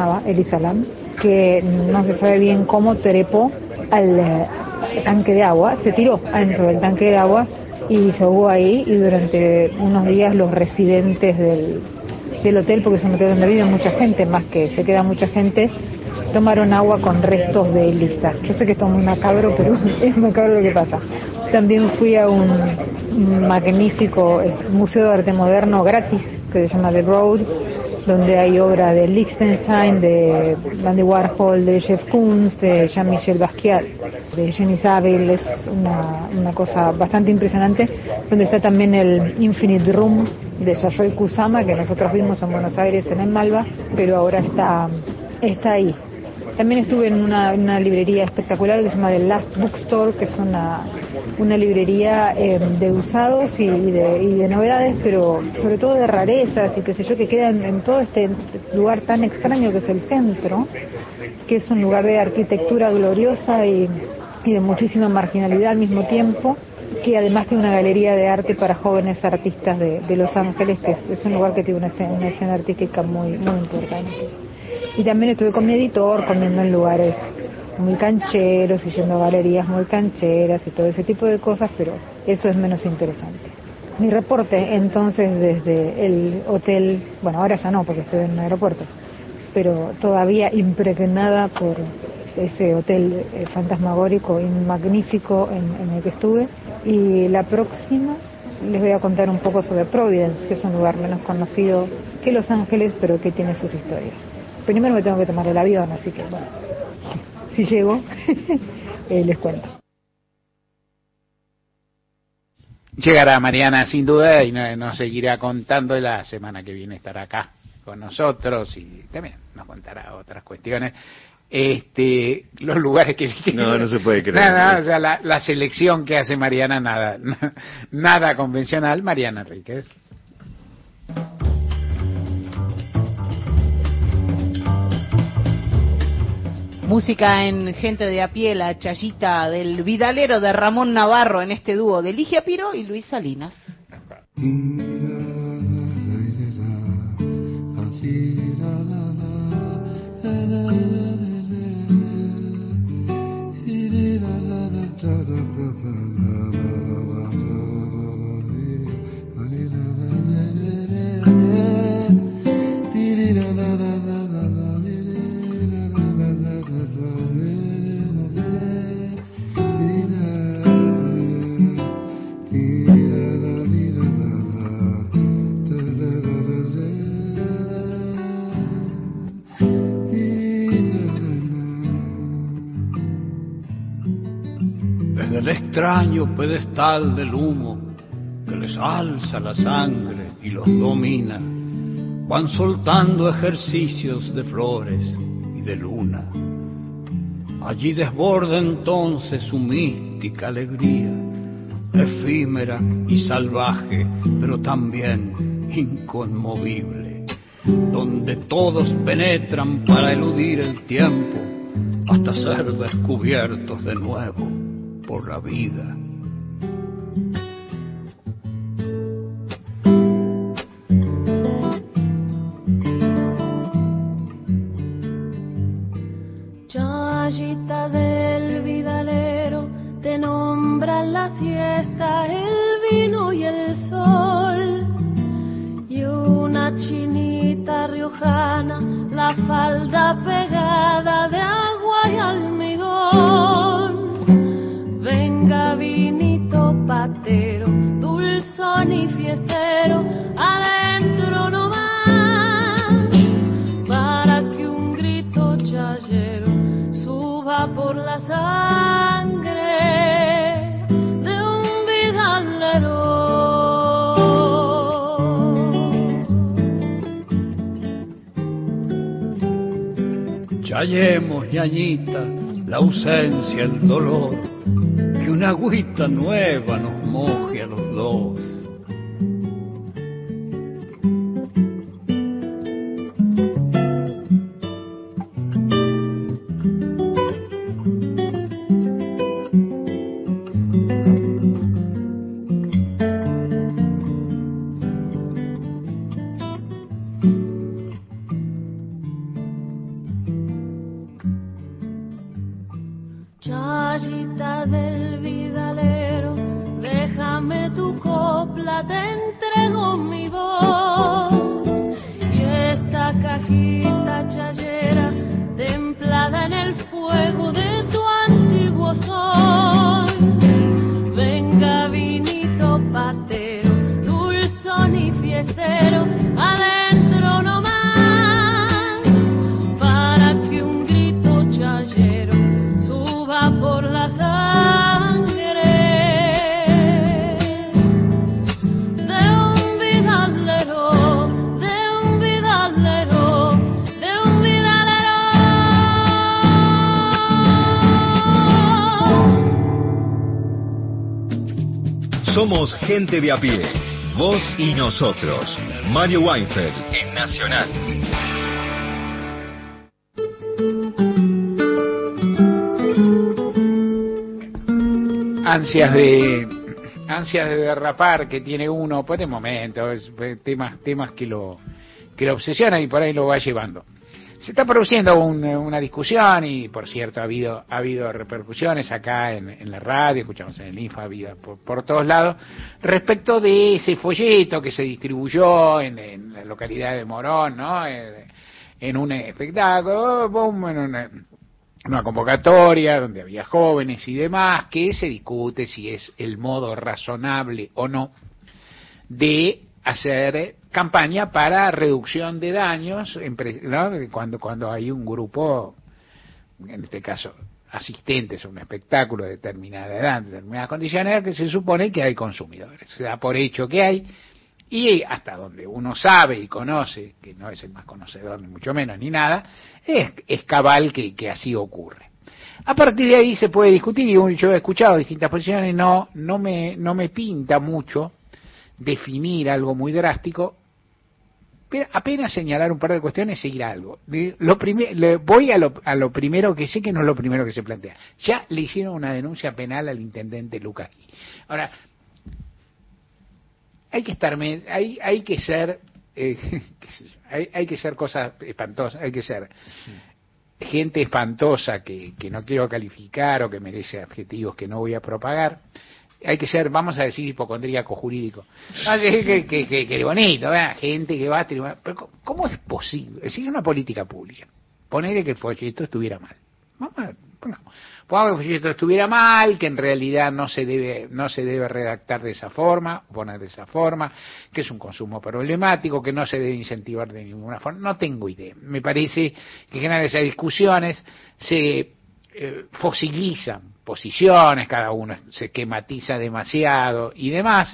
que no se sabe bien cómo trepó al tanque de agua, se tiró adentro del tanque de agua y se ahogó ahí, y durante unos días los residentes del hotel, porque es un hotel donde vive mucha gente, más que se queda mucha gente, tomaron agua con restos de Elisa. Yo sé que esto es muy macabro, pero es macabro lo que pasa. También fui a un magnífico museo de arte moderno gratis, que se llama The Road, donde hay obra de Lichtenstein, de Andy Warhol, de Jeff Koons, de Jean-Michel Basquiat, de Jenny Saville. Es una cosa bastante impresionante, donde está también el Infinite Room de Yayoi Kusama, que nosotros vimos en Buenos Aires en el Malva, pero ahora está ahí. También estuve en una librería espectacular que se llama The Last Bookstore, que es una librería de usados y de novedades, pero sobre todo de rarezas y qué sé yo, que quedan en todo este lugar tan extraño que es el centro, que es un lugar de arquitectura gloriosa y de muchísima marginalidad al mismo tiempo, que además tiene una galería de arte para jóvenes artistas de Los Ángeles, que es un lugar que tiene una escena artística muy, muy importante. Y también estuve con mi editor comiendo en lugares muy cancheros y yendo a galerías muy cancheras y todo ese tipo de cosas, pero eso es menos interesante. Mi reporte entonces desde el hotel, bueno, ahora ya no porque estoy en un aeropuerto, pero todavía impregnada por ese hotel fantasmagórico y magnífico en el que estuve. Y la próxima les voy a contar un poco sobre Providence, que es un lugar menos conocido que Los Ángeles, pero que tiene sus historias. Primero me tengo que tomar el avión, así que bueno, si llego, les cuento. Llegará Mariana sin duda y nos seguirá contando. La semana que viene estará acá con nosotros y también nos contará otras cuestiones. Los lugares que no se puede creer. Nada, o sea, la selección que hace Mariana, nada convencional. Mariana Enríquez. Música en Gente de a pie, la chayita del Vidalero de Ramón Navarro en este dúo de Ligia Piro y Luis Salinas. El extraño pedestal del humo que les alza la sangre y los domina, van soltando ejercicios de flores y de luna. Allí desborda entonces su mística alegría, efímera y salvaje, pero también inconmovible, donde todos penetran para eludir el tiempo hasta ser descubiertos de nuevo por la vida. Chayita del Vidalero, te nombran la siesta, el vino y el sol, y una chinita riojana, la falda pegada de agua y almidón. Venga vinito patero, dulzón y fiestero, adentro no más, para que un grito chayero suba por la sangre de un vidalero. Chayemos, ñañita, la ausencia, el dolor, que una agüita nueva nos moje a los dos. Chayita del Vidalero, déjame tu copla, te entrego mi voz y esta cajita chayera templada en el fuego de tu antiguo sol. Venga vinito patero, dulzón y fiestero, adentro no más, para que un grito chayero suba por la sangre de un vidalero, de un vidalero, de un vidalero. Somos gente de a pie, vos y nosotros. Mario Weinfeld en Nacional. Ansias de derrapar que tiene uno, pues de momento, temas que lo obsesionan y por ahí lo va llevando. Se está produciendo una discusión y, por cierto, ha habido repercusiones acá en la radio, escuchamos en el Info, ha habido por todos lados, respecto de ese folleto que se distribuyó en la localidad de Morón, ¿no? En un espectáculo, en una convocatoria donde había jóvenes y demás, que se discute si es el modo razonable o no de hacer campaña para reducción de daños, ¿no? Cuando hay un grupo, en este caso asistentes a un espectáculo de determinada edad, de determinadas condiciones, que se supone que hay consumidores. Se da por hecho que hay, y hasta donde uno sabe y conoce, que no es el más conocedor ni mucho menos ni nada, es cabal que así ocurre. A partir de ahí se puede discutir, y yo he escuchado distintas posiciones, no me pinta mucho definir algo muy drástico, pero apenas señalar un par de cuestiones, seguir algo. Voy a lo primero, que sé que no es lo primero que se plantea. Ya le hicieron una denuncia penal al intendente Lucas. Ahora, hay que ser hay que ser cosas espantosas, hay que ser gente espantosa que no quiero calificar o que merece adjetivos que no voy a propagar. Hay que ser, vamos a decir, hipocondríaco jurídico. Que bonito, ¿verdad? Gente que va a tribunal. Pero ¿cómo es posible? Es decir, una política pública. Ponerle que el folleto estuviera mal. Pongamos que el folleto estuviera mal, que en realidad no se debe redactar de esa forma, poner de esa forma, que es un consumo problemático, que no se debe incentivar de ninguna forma. No tengo idea. Me parece que en general esas discusiones se fosilizan posiciones, cada uno se esquematiza demasiado y demás,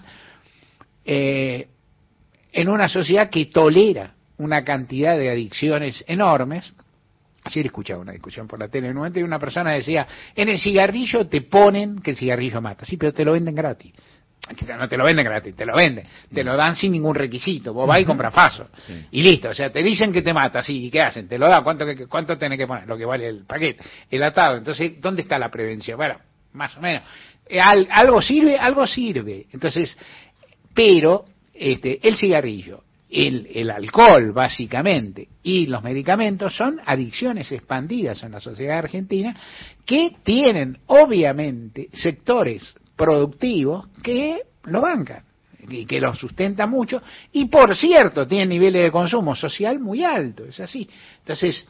en una sociedad que tolera una cantidad de adicciones enormes. Ayer escuchaba una discusión por la tele en un momento y una persona decía, en el cigarrillo te ponen que el cigarrillo mata, sí, pero te lo venden gratis. No te lo venden gratis, te lo dan sin ningún requisito, vos vas y compras paso, sí. Y listo, o sea, te dicen que te mata, sí, ¿y qué hacen? Te lo dan, ¿cuánto tenés que poner? Lo que vale el paquete, el atado. Entonces, ¿dónde está la prevención? Bueno, más o menos, algo sirve, entonces, pero el cigarrillo, el alcohol básicamente y los medicamentos son adicciones expandidas en la sociedad argentina que tienen obviamente sectores productivos que lo bancan y que lo sustentan mucho y por cierto tienen niveles de consumo social muy altos, es así. Entonces,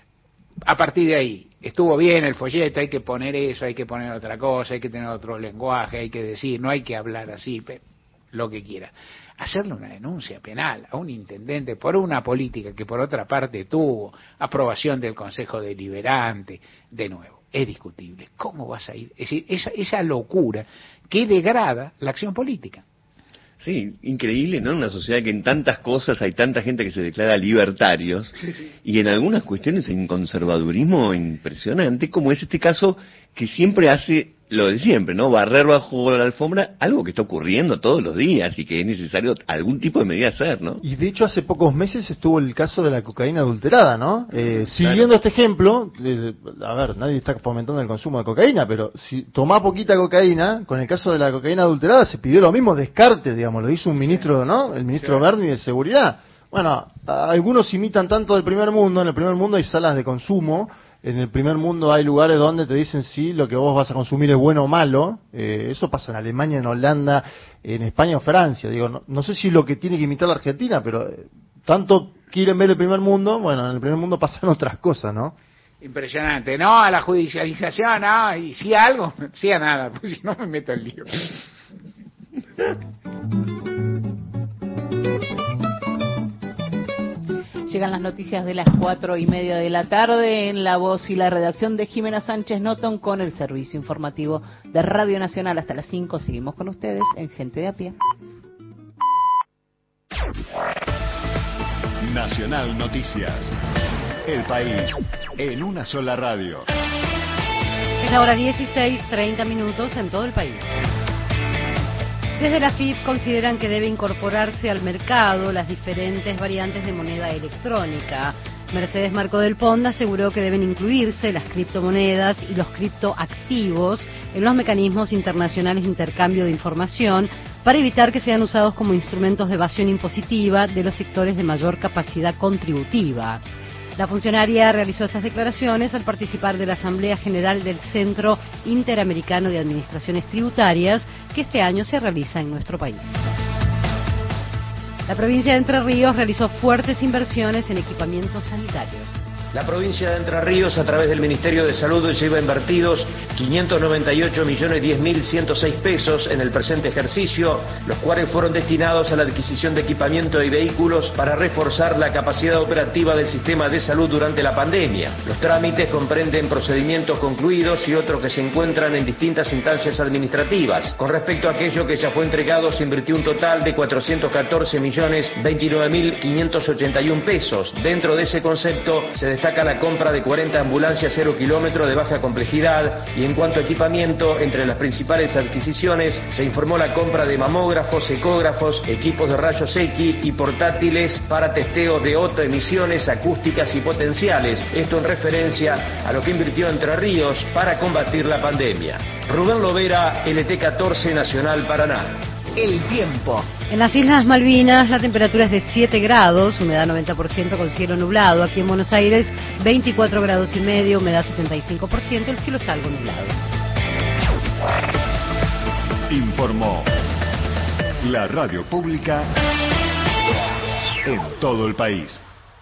a partir de ahí, estuvo bien el folleto, hay que poner eso, hay que poner otra cosa, hay que tener otro lenguaje, hay que decir, no hay que hablar así, lo que quiera. Hacerle una denuncia penal a un intendente por una política que por otra parte tuvo aprobación del Consejo Deliberante, de nuevo, es discutible. ¿Cómo vas a ir? Es decir, esa locura que degrada la acción política. Sí, increíble, ¿no? Una sociedad que en tantas cosas hay tanta gente que se declara libertarios, sí. Y en algunas cuestiones hay un conservadurismo impresionante, como es este caso que siempre hace lo de siempre, ¿no? Barrer bajo la alfombra algo que está ocurriendo todos los días y que es necesario algún tipo de medida hacer, ¿no? Y de hecho hace pocos meses estuvo el caso de la cocaína adulterada, ¿no? Siguiendo este ejemplo, a ver, nadie está fomentando el consumo de cocaína, pero si tomá poquita cocaína, con el caso de la cocaína adulterada se pidió lo mismo, descarte, digamos, lo hizo un ministro, ¿no? El ministro Berni de Seguridad. Bueno, algunos imitan tanto del primer mundo, en el primer mundo hay salas de consumo. En el primer mundo hay lugares donde te dicen si lo que vos vas a consumir es bueno o malo. Eso pasa en Alemania, en Holanda, en España o Francia. Digo, no sé si es lo que tiene que imitar la Argentina, pero tanto quieren ver el primer mundo, bueno, en el primer mundo pasan otras cosas, ¿no? Impresionante, ¿no? A la judicialización, ¿no? Y sí a algo, sí a nada, pues si no me meto en lío. Llegan las noticias de las 4:30 de la tarde en la voz y la redacción de Jimena Sánchez Noton con el servicio informativo de Radio Nacional hasta las 5. Seguimos con ustedes en Gente de a Pie. Nacional Noticias. El país en una sola radio. Es la hora 16:30 en todo el país. Desde la FIP consideran que debe incorporarse al mercado las diferentes variantes de moneda electrónica. Mercedes Marco del Pont aseguró que deben incluirse las criptomonedas y los criptoactivos en los mecanismos internacionales de intercambio de información para evitar que sean usados como instrumentos de evasión impositiva de los sectores de mayor capacidad contributiva. La funcionaria realizó estas declaraciones al participar de la Asamblea General del Centro Interamericano de Administraciones Tributarias, que este año se realiza en nuestro país. La provincia de Entre Ríos realizó fuertes inversiones en equipamientos sanitarios. La provincia de Entre Ríos, a través del Ministerio de Salud, lleva invertidos 598.010.106 pesos en el presente ejercicio, los cuales fueron destinados a la adquisición de equipamiento y vehículos para reforzar la capacidad operativa del sistema de salud durante la pandemia. Los trámites comprenden procedimientos concluidos y otros que se encuentran en distintas instancias administrativas. Con respecto a aquello que ya fue entregado, se invirtió un total de 414.029.581 pesos. Dentro de ese concepto se destaca la compra de 40 ambulancias 0 kilómetro de baja complejidad, y en cuanto a equipamiento, entre las principales adquisiciones se informó la compra de mamógrafos, ecógrafos, equipos de rayos X y portátiles para testeo de emisiones acústicas y potenciales, esto en referencia a lo que invirtió Entre Ríos para combatir la pandemia. Rubén Lovera, LT14 Nacional Paraná. El tiempo. En las Islas Malvinas la temperatura es de 7 grados, humedad 90% con cielo nublado. Aquí en Buenos Aires 24 grados y medio, humedad 75%, el cielo está algo nublado. Informó la radio pública en todo el país.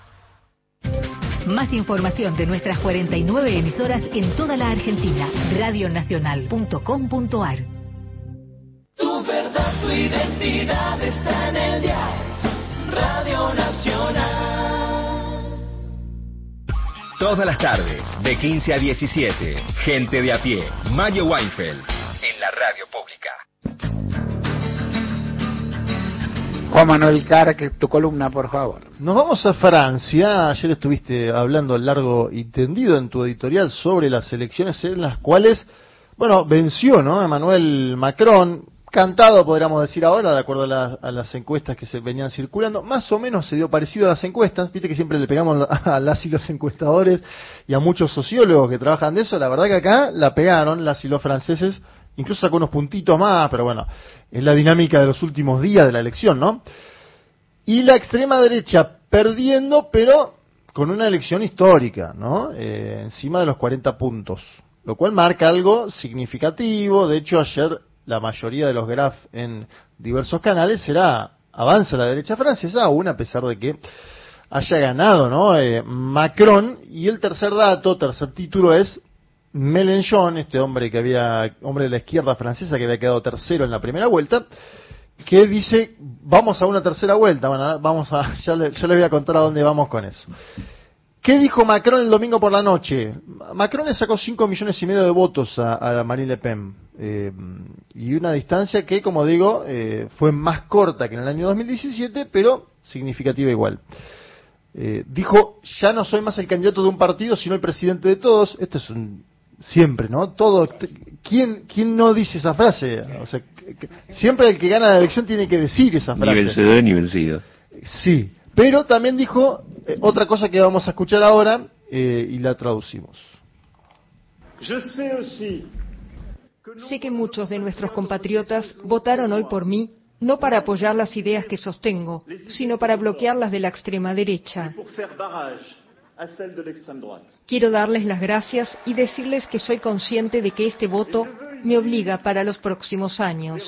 Más información de nuestras 49 emisoras en toda la Argentina. Radionacional.com.ar. Tu verdad, tu identidad está en el dial. Radio Nacional. Todas las tardes, de 15 a 17, Gente de a pie, Mario Weinfeld, en la radio pública. Juan Manuel Carr, tu columna, por favor. Nos vamos a Francia. Ayer estuviste hablando largo y tendido en tu editorial sobre las elecciones en las cuales, bueno, venció, ¿no?, Emmanuel Macron. Cantado, podríamos decir ahora, de acuerdo a las encuestas que se venían circulando. Más o menos se dio parecido a las encuestas. Viste que siempre le pegamos a las y los encuestadores y a muchos sociólogos que trabajan de eso. La verdad que acá la pegaron las y los franceses. Incluso sacó unos puntitos más, pero bueno, es la dinámica de los últimos días de la elección, ¿no? Y la extrema derecha perdiendo, pero con una elección histórica, ¿no? Encima de los 40 puntos. Lo cual marca algo significativo. De hecho, ayer la mayoría de los graphs en diversos canales avanza la derecha francesa, aún a pesar de que haya ganado, ¿no?, Macron. Y el tercer título es Mélenchon, este hombre de la izquierda francesa que había quedado tercero en la primera vuelta, que dice, vamos a una tercera vuelta. Bueno, ya les voy a contar a dónde vamos con eso. ¿Qué dijo Macron el domingo por la noche? Macron le sacó 5,5 millones de votos a Marine Le Pen, y una distancia que, como digo, fue más corta que en el año 2017, pero significativa igual. Dijo, ya no soy más el candidato de un partido, sino el presidente de todos. Esto es siempre, ¿no? ¿Quién no dice esa frase? O sea, siempre el que gana la elección tiene que decir esa frase. Ni vencedor ni vencido. Sí. Pero también dijo otra cosa que vamos a escuchar ahora, y la traducimos. Sé que muchos de nuestros compatriotas votaron hoy por mí, no para apoyar las ideas que sostengo, sino para bloquearlas de la extrema derecha. Quiero darles las gracias y decirles que soy consciente de que este voto me obliga para los próximos años.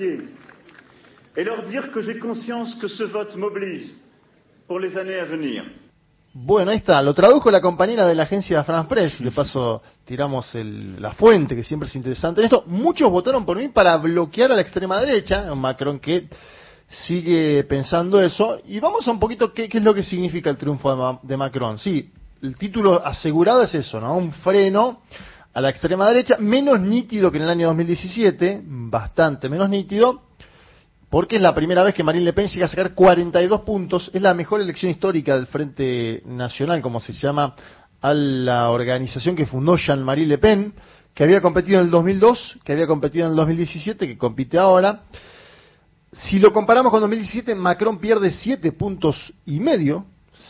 Bueno, ahí está, lo tradujo la compañera de la agencia France Press. De paso tiramos la fuente, que siempre es interesante en esto. Muchos votaron por mí para bloquear a la extrema derecha, Macron que sigue pensando eso. Y vamos a un poquito qué es lo que significa el triunfo de Macron. Sí, el título asegurado es eso, ¿no? Un freno a la extrema derecha, menos nítido que en el año 2017, bastante menos nítido, porque es la primera vez que Marine Le Pen llega a sacar 42 puntos. Es la mejor elección histórica del Frente Nacional, como se llama a la organización que fundó Jean-Marie Le Pen, que había competido en el 2002, que había competido en el 2017, que compite ahora. Si lo comparamos con 2017, Macron pierde 7 puntos y medio.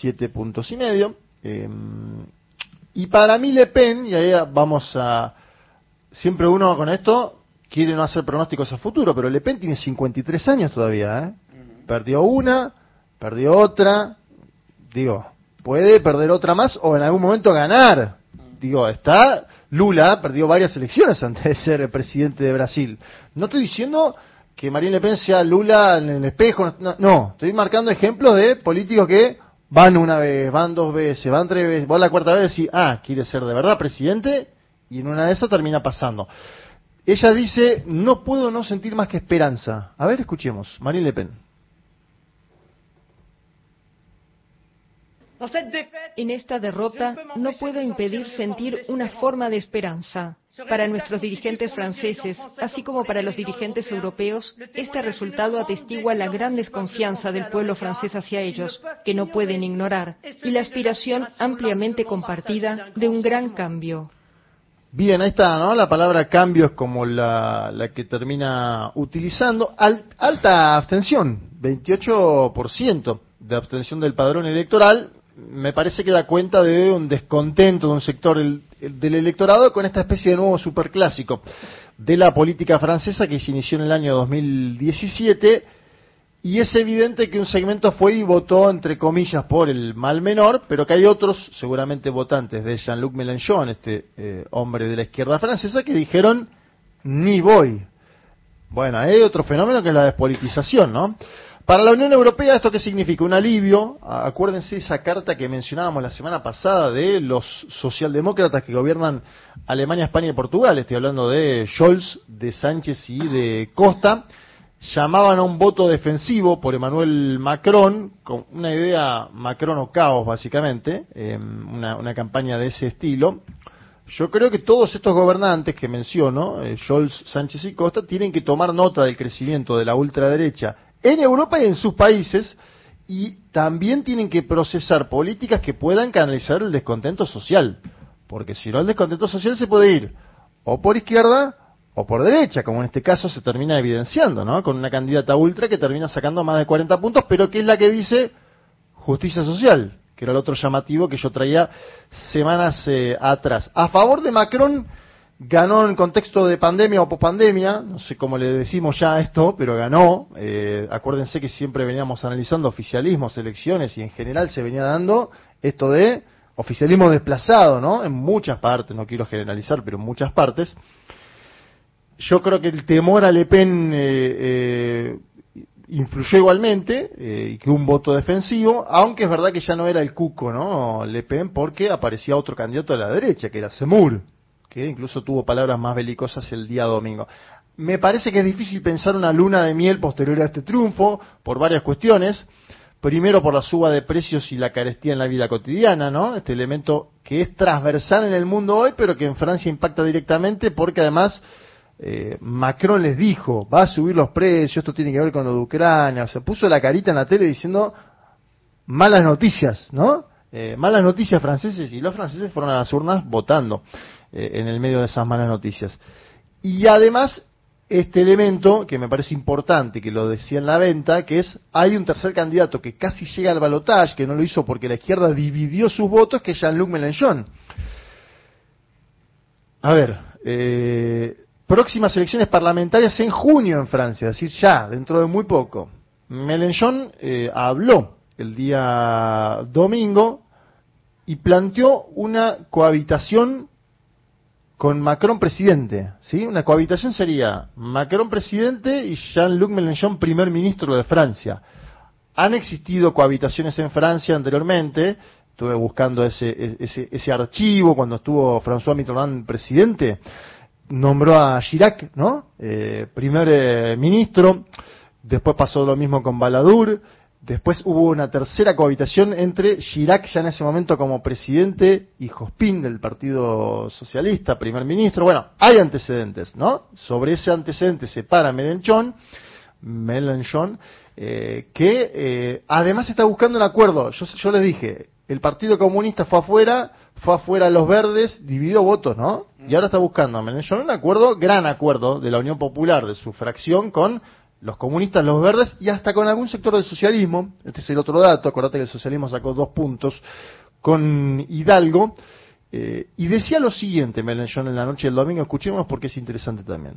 Y para mí Le Pen, y ahí vamos a... Siempre uno con esto quiere no hacer pronósticos a futuro, pero Le Pen tiene 53 años todavía, ¿eh? Perdió una, perdió otra, puede perder otra más o en algún momento ganar. Digo, Lula perdió varias elecciones antes de ser presidente de Brasil. No estoy diciendo que Marine Le Pen sea Lula en el espejo, no, estoy marcando ejemplos de políticos que van una vez, van dos veces, van tres veces, van la cuarta vez y decís, quiere ser de verdad presidente, y en una de esas termina pasando. Ella dice, no puedo no sentir más que esperanza. A ver, escuchemos, Marine Le Pen. En esta derrota no puedo impedir sentir una forma de esperanza. Para nuestros dirigentes franceses, así como para los dirigentes europeos, este resultado atestigua la gran desconfianza del pueblo francés hacia ellos, que no pueden ignorar, y la aspiración ampliamente compartida de un gran cambio. Bien, ahí está, ¿no? La palabra cambio es como la que termina utilizando. Alta abstención, 28% de abstención del padrón electoral. Me parece que da cuenta de un descontento de un sector del electorado con esta especie de nuevo superclásico de la política francesa que se inició en el año 2017, y es evidente que un segmento fue y votó, entre comillas, por el mal menor, pero que hay otros, seguramente votantes de Jean-Luc Mélenchon, hombre de la izquierda francesa, que dijeron, ni voy. Bueno, hay otro fenómeno que es la despolitización, ¿no? Para la Unión Europea, ¿esto qué significa? Un alivio. Acuérdense de esa carta que mencionábamos la semana pasada de los socialdemócratas que gobiernan Alemania, España y Portugal. Estoy hablando de Scholz, de Sánchez y de Costa. Llamaban a un voto defensivo por Emmanuel Macron, con una idea Macron o caos, básicamente, una campaña de ese estilo. Yo creo que todos estos gobernantes que menciono, Scholz, Sánchez y Costa, tienen que tomar nota del crecimiento de la ultraderecha en Europa y en sus países, y también tienen que procesar políticas que puedan canalizar el descontento social, porque si no el descontento social se puede ir o por izquierda o por derecha, como en este caso se termina evidenciando, ¿no? Con una candidata ultra que termina sacando más de 40 puntos, pero que es la que dice justicia social, que era el otro llamativo que yo traía semanas atrás. A favor de Macron, ganó en contexto de pandemia o pospandemia, no sé cómo le decimos ya a esto, pero ganó. Acuérdense que siempre veníamos analizando oficialismos, elecciones, y en general se venía dando esto de oficialismo desplazado, ¿no? En muchas partes, no quiero generalizar, pero en muchas partes. Yo creo que el temor a Le Pen influyó igualmente, y que un voto defensivo, aunque es verdad que ya no era el cuco, ¿no? Le Pen, porque aparecía otro candidato de la derecha, que era Zemmour, que incluso tuvo palabras más belicosas el día domingo. Me parece que es difícil pensar una luna de miel posterior a este triunfo, por varias cuestiones. Primero, por la suba de precios y la carestía en la vida cotidiana, ¿no? Este elemento que es transversal en el mundo hoy, pero que en Francia impacta directamente, porque además Macron les dijo, va a subir los precios, esto tiene que ver con lo de Ucrania. O sea, puso la carita en la tele diciendo malas noticias, ¿no? Malas noticias franceses, y los franceses fueron a las urnas votando en el medio de esas malas noticias. Y además, este elemento que me parece importante, que lo decía en la venta, que es, hay un tercer candidato que casi llega al balotaje, que no lo hizo porque la izquierda dividió sus votos, que es Jean-Luc Mélenchon. A ver, próximas elecciones parlamentarias en junio en Francia, es decir, ya, dentro de muy poco. Mélenchon habló el día domingo y planteó una cohabitación con Macron presidente, ¿sí? Una cohabitación sería Macron presidente y Jean-Luc Mélenchon primer ministro de Francia. Han existido cohabitaciones en Francia anteriormente, estuve buscando ese archivo cuando estuvo François Mitterrand presidente, nombró a Chirac, ¿no? Primer ministro, después pasó lo mismo con Balladur. Después hubo una tercera cohabitación entre Chirac, ya en ese momento como presidente, y Jospin del Partido Socialista, primer ministro. Bueno, hay antecedentes, ¿no? Sobre ese antecedente se para Mélenchon, que además está buscando un acuerdo. Yo les dije, el Partido Comunista fue afuera los verdes, dividió votos, ¿no? Y ahora está buscando a Mélenchon un acuerdo, gran acuerdo de la Unión Popular, de su fracción, con los comunistas, los verdes y hasta con algún sector del socialismo. Este es el otro dato, acordate que el socialismo sacó 2 puntos con Hidalgo, y decía lo siguiente Mélenchon en la noche del domingo, escuchemos porque es interesante también.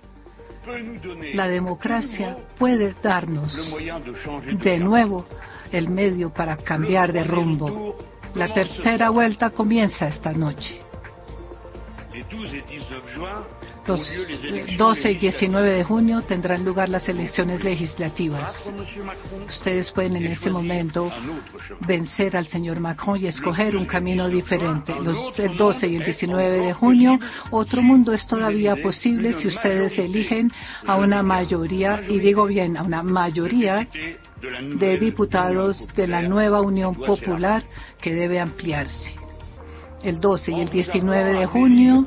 La democracia puede darnos de nuevo el medio para cambiar de rumbo. La tercera vuelta comienza esta noche. Los 12 y 19 de junio tendrán lugar las elecciones legislativas. Ustedes pueden en este momento vencer al señor Macron y escoger un camino diferente. El 12 y el 19 de junio, otro mundo es todavía posible si ustedes eligen a una mayoría, y digo bien, a una mayoría de diputados de la nueva Unión Popular que debe ampliarse. El 12 y el 19 de junio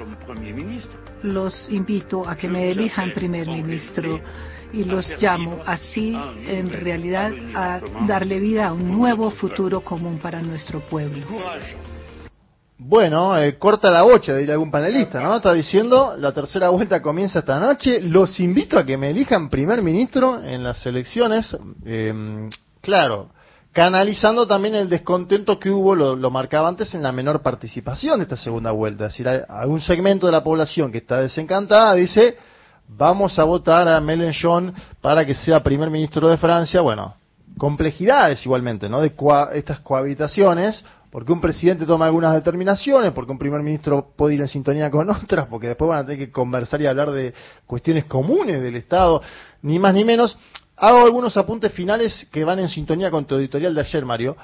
los invito a que me elijan primer ministro y los llamo así en realidad a darle vida a un nuevo futuro común para nuestro pueblo. Bueno, corta la bocha, diría algún panelista, ¿no? Está diciendo, la tercera vuelta comienza esta noche, los invito a que me elijan primer ministro en las elecciones, claro, canalizando también el descontento que hubo, lo marcaba antes, en la menor participación de esta segunda vuelta. Es decir, hay un segmento de la población que está desencantada, dice, vamos a votar a Mélenchon para que sea primer ministro de Francia. Bueno, complejidades igualmente, ¿no? De estas cohabitaciones, porque un presidente toma algunas determinaciones, porque un primer ministro puede ir en sintonía con otras, porque después van a tener que conversar y hablar de cuestiones comunes del Estado, ni más ni menos. Hago algunos apuntes finales que van en sintonía con tu editorial de ayer, Mario.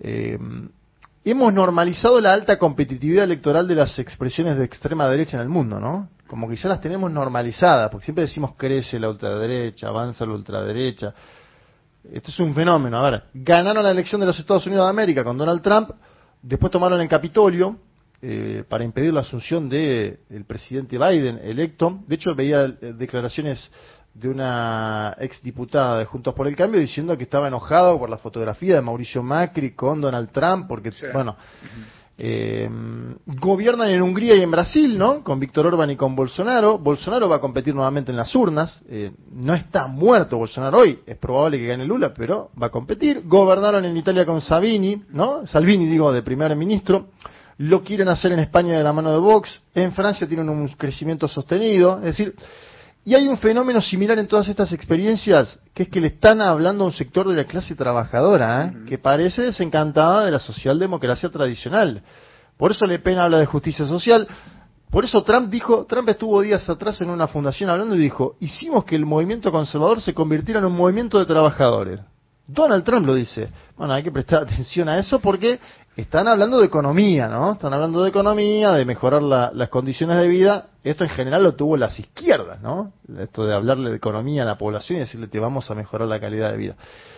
Hemos normalizado la alta competitividad electoral de las expresiones de extrema derecha en el mundo, ¿no? Como que ya las tenemos normalizadas, porque siempre decimos crece la ultraderecha, avanza la ultraderecha. Esto es un fenómeno. A ver, ganaron la elección de los Estados Unidos de América con Donald Trump, después tomaron el Capitolio para impedir la asunción del presidente Biden electo. De hecho, veía declaraciones de una exdiputada de Juntos por el Cambio diciendo que estaba enojado por la fotografía de Mauricio Macri con Donald Trump, porque, bueno, gobiernan en Hungría y en Brasil, ¿no? Con Víctor Orbán y con Bolsonaro. Bolsonaro va a competir nuevamente en las urnas. No está muerto Bolsonaro hoy, es probable que gane Lula, pero va a competir. Gobernaron en Italia con Salvini, de primer ministro. Lo quieren hacer en España de la mano de Vox. En Francia tienen un crecimiento sostenido. Es decir, y hay un fenómeno similar en todas estas experiencias, que es que le están hablando a un sector de la clase trabajadora, que parece desencantada de la socialdemocracia tradicional. Por eso Le Pen habla de justicia social. Por eso Trump estuvo días atrás en una fundación hablando y dijo, hicimos que el movimiento conservador se convirtiera en un movimiento de trabajadores. Donald Trump lo dice. Bueno, hay que prestar atención a eso porque están hablando de economía, ¿no? Están hablando de economía, de mejorar las condiciones de vida. Esto en general lo tuvo las izquierdas, ¿no? Esto de hablarle de economía a la población y decirle te vamos a mejorar la calidad de vida.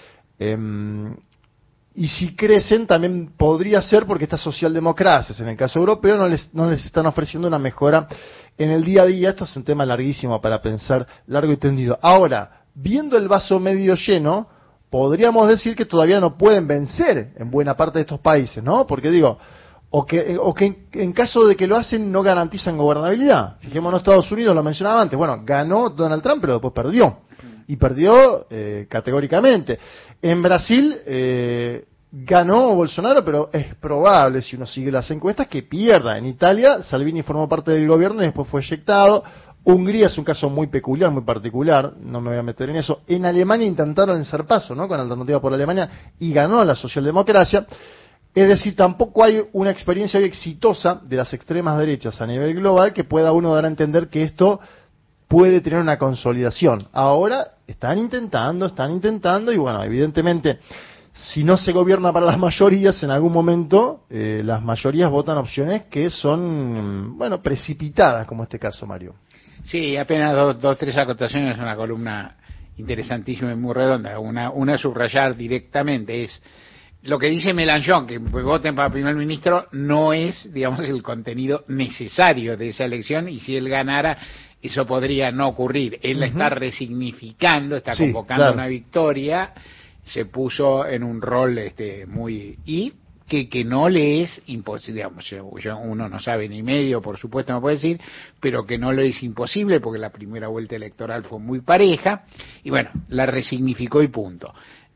Y si crecen también podría ser porque estas socialdemocracias, en el caso europeo, no les están ofreciendo una mejora en el día a día. Esto es un tema larguísimo para pensar largo y tendido. Ahora, viendo el vaso medio lleno, podríamos decir que todavía no pueden vencer en buena parte de estos países, ¿no? Porque digo, o que en caso de que lo hacen no garantizan gobernabilidad. Fijémonos, Estados Unidos, lo mencionaba antes, bueno, ganó Donald Trump, pero después perdió. Y perdió categóricamente. En Brasil ganó Bolsonaro, pero es probable, si uno sigue las encuestas, que pierda. En Italia, Salvini formó parte del gobierno y después fue eyectado. Hungría es un caso muy peculiar, muy particular, no me voy a meter en eso. En Alemania intentaron el zarpazo, ¿no? Con Alternativa por Alemania, y ganó la socialdemocracia. Es decir, tampoco hay una experiencia exitosa de las extremas derechas a nivel global que pueda uno dar a entender que esto puede tener una consolidación. Ahora están intentando, y bueno, evidentemente, si no se gobierna para las mayorías, en algún momento las mayorías votan opciones que son, bueno, precipitadas, como este caso, Mario. Sí, apenas dos, tres acotaciones, una columna interesantísima y muy redonda. Una subrayar directamente es lo que dice Mélenchon, que voten para primer ministro, no es, digamos, el contenido necesario de esa elección, y si él ganara, eso podría no ocurrir. Él la está resignificando, está convocando una victoria, se puso en un rol muy... y que no le es imposible, digamos, uno no sabe ni medio, por supuesto no puede decir, pero que no le es imposible porque la primera vuelta electoral fue muy pareja, y bueno, la resignificó y punto.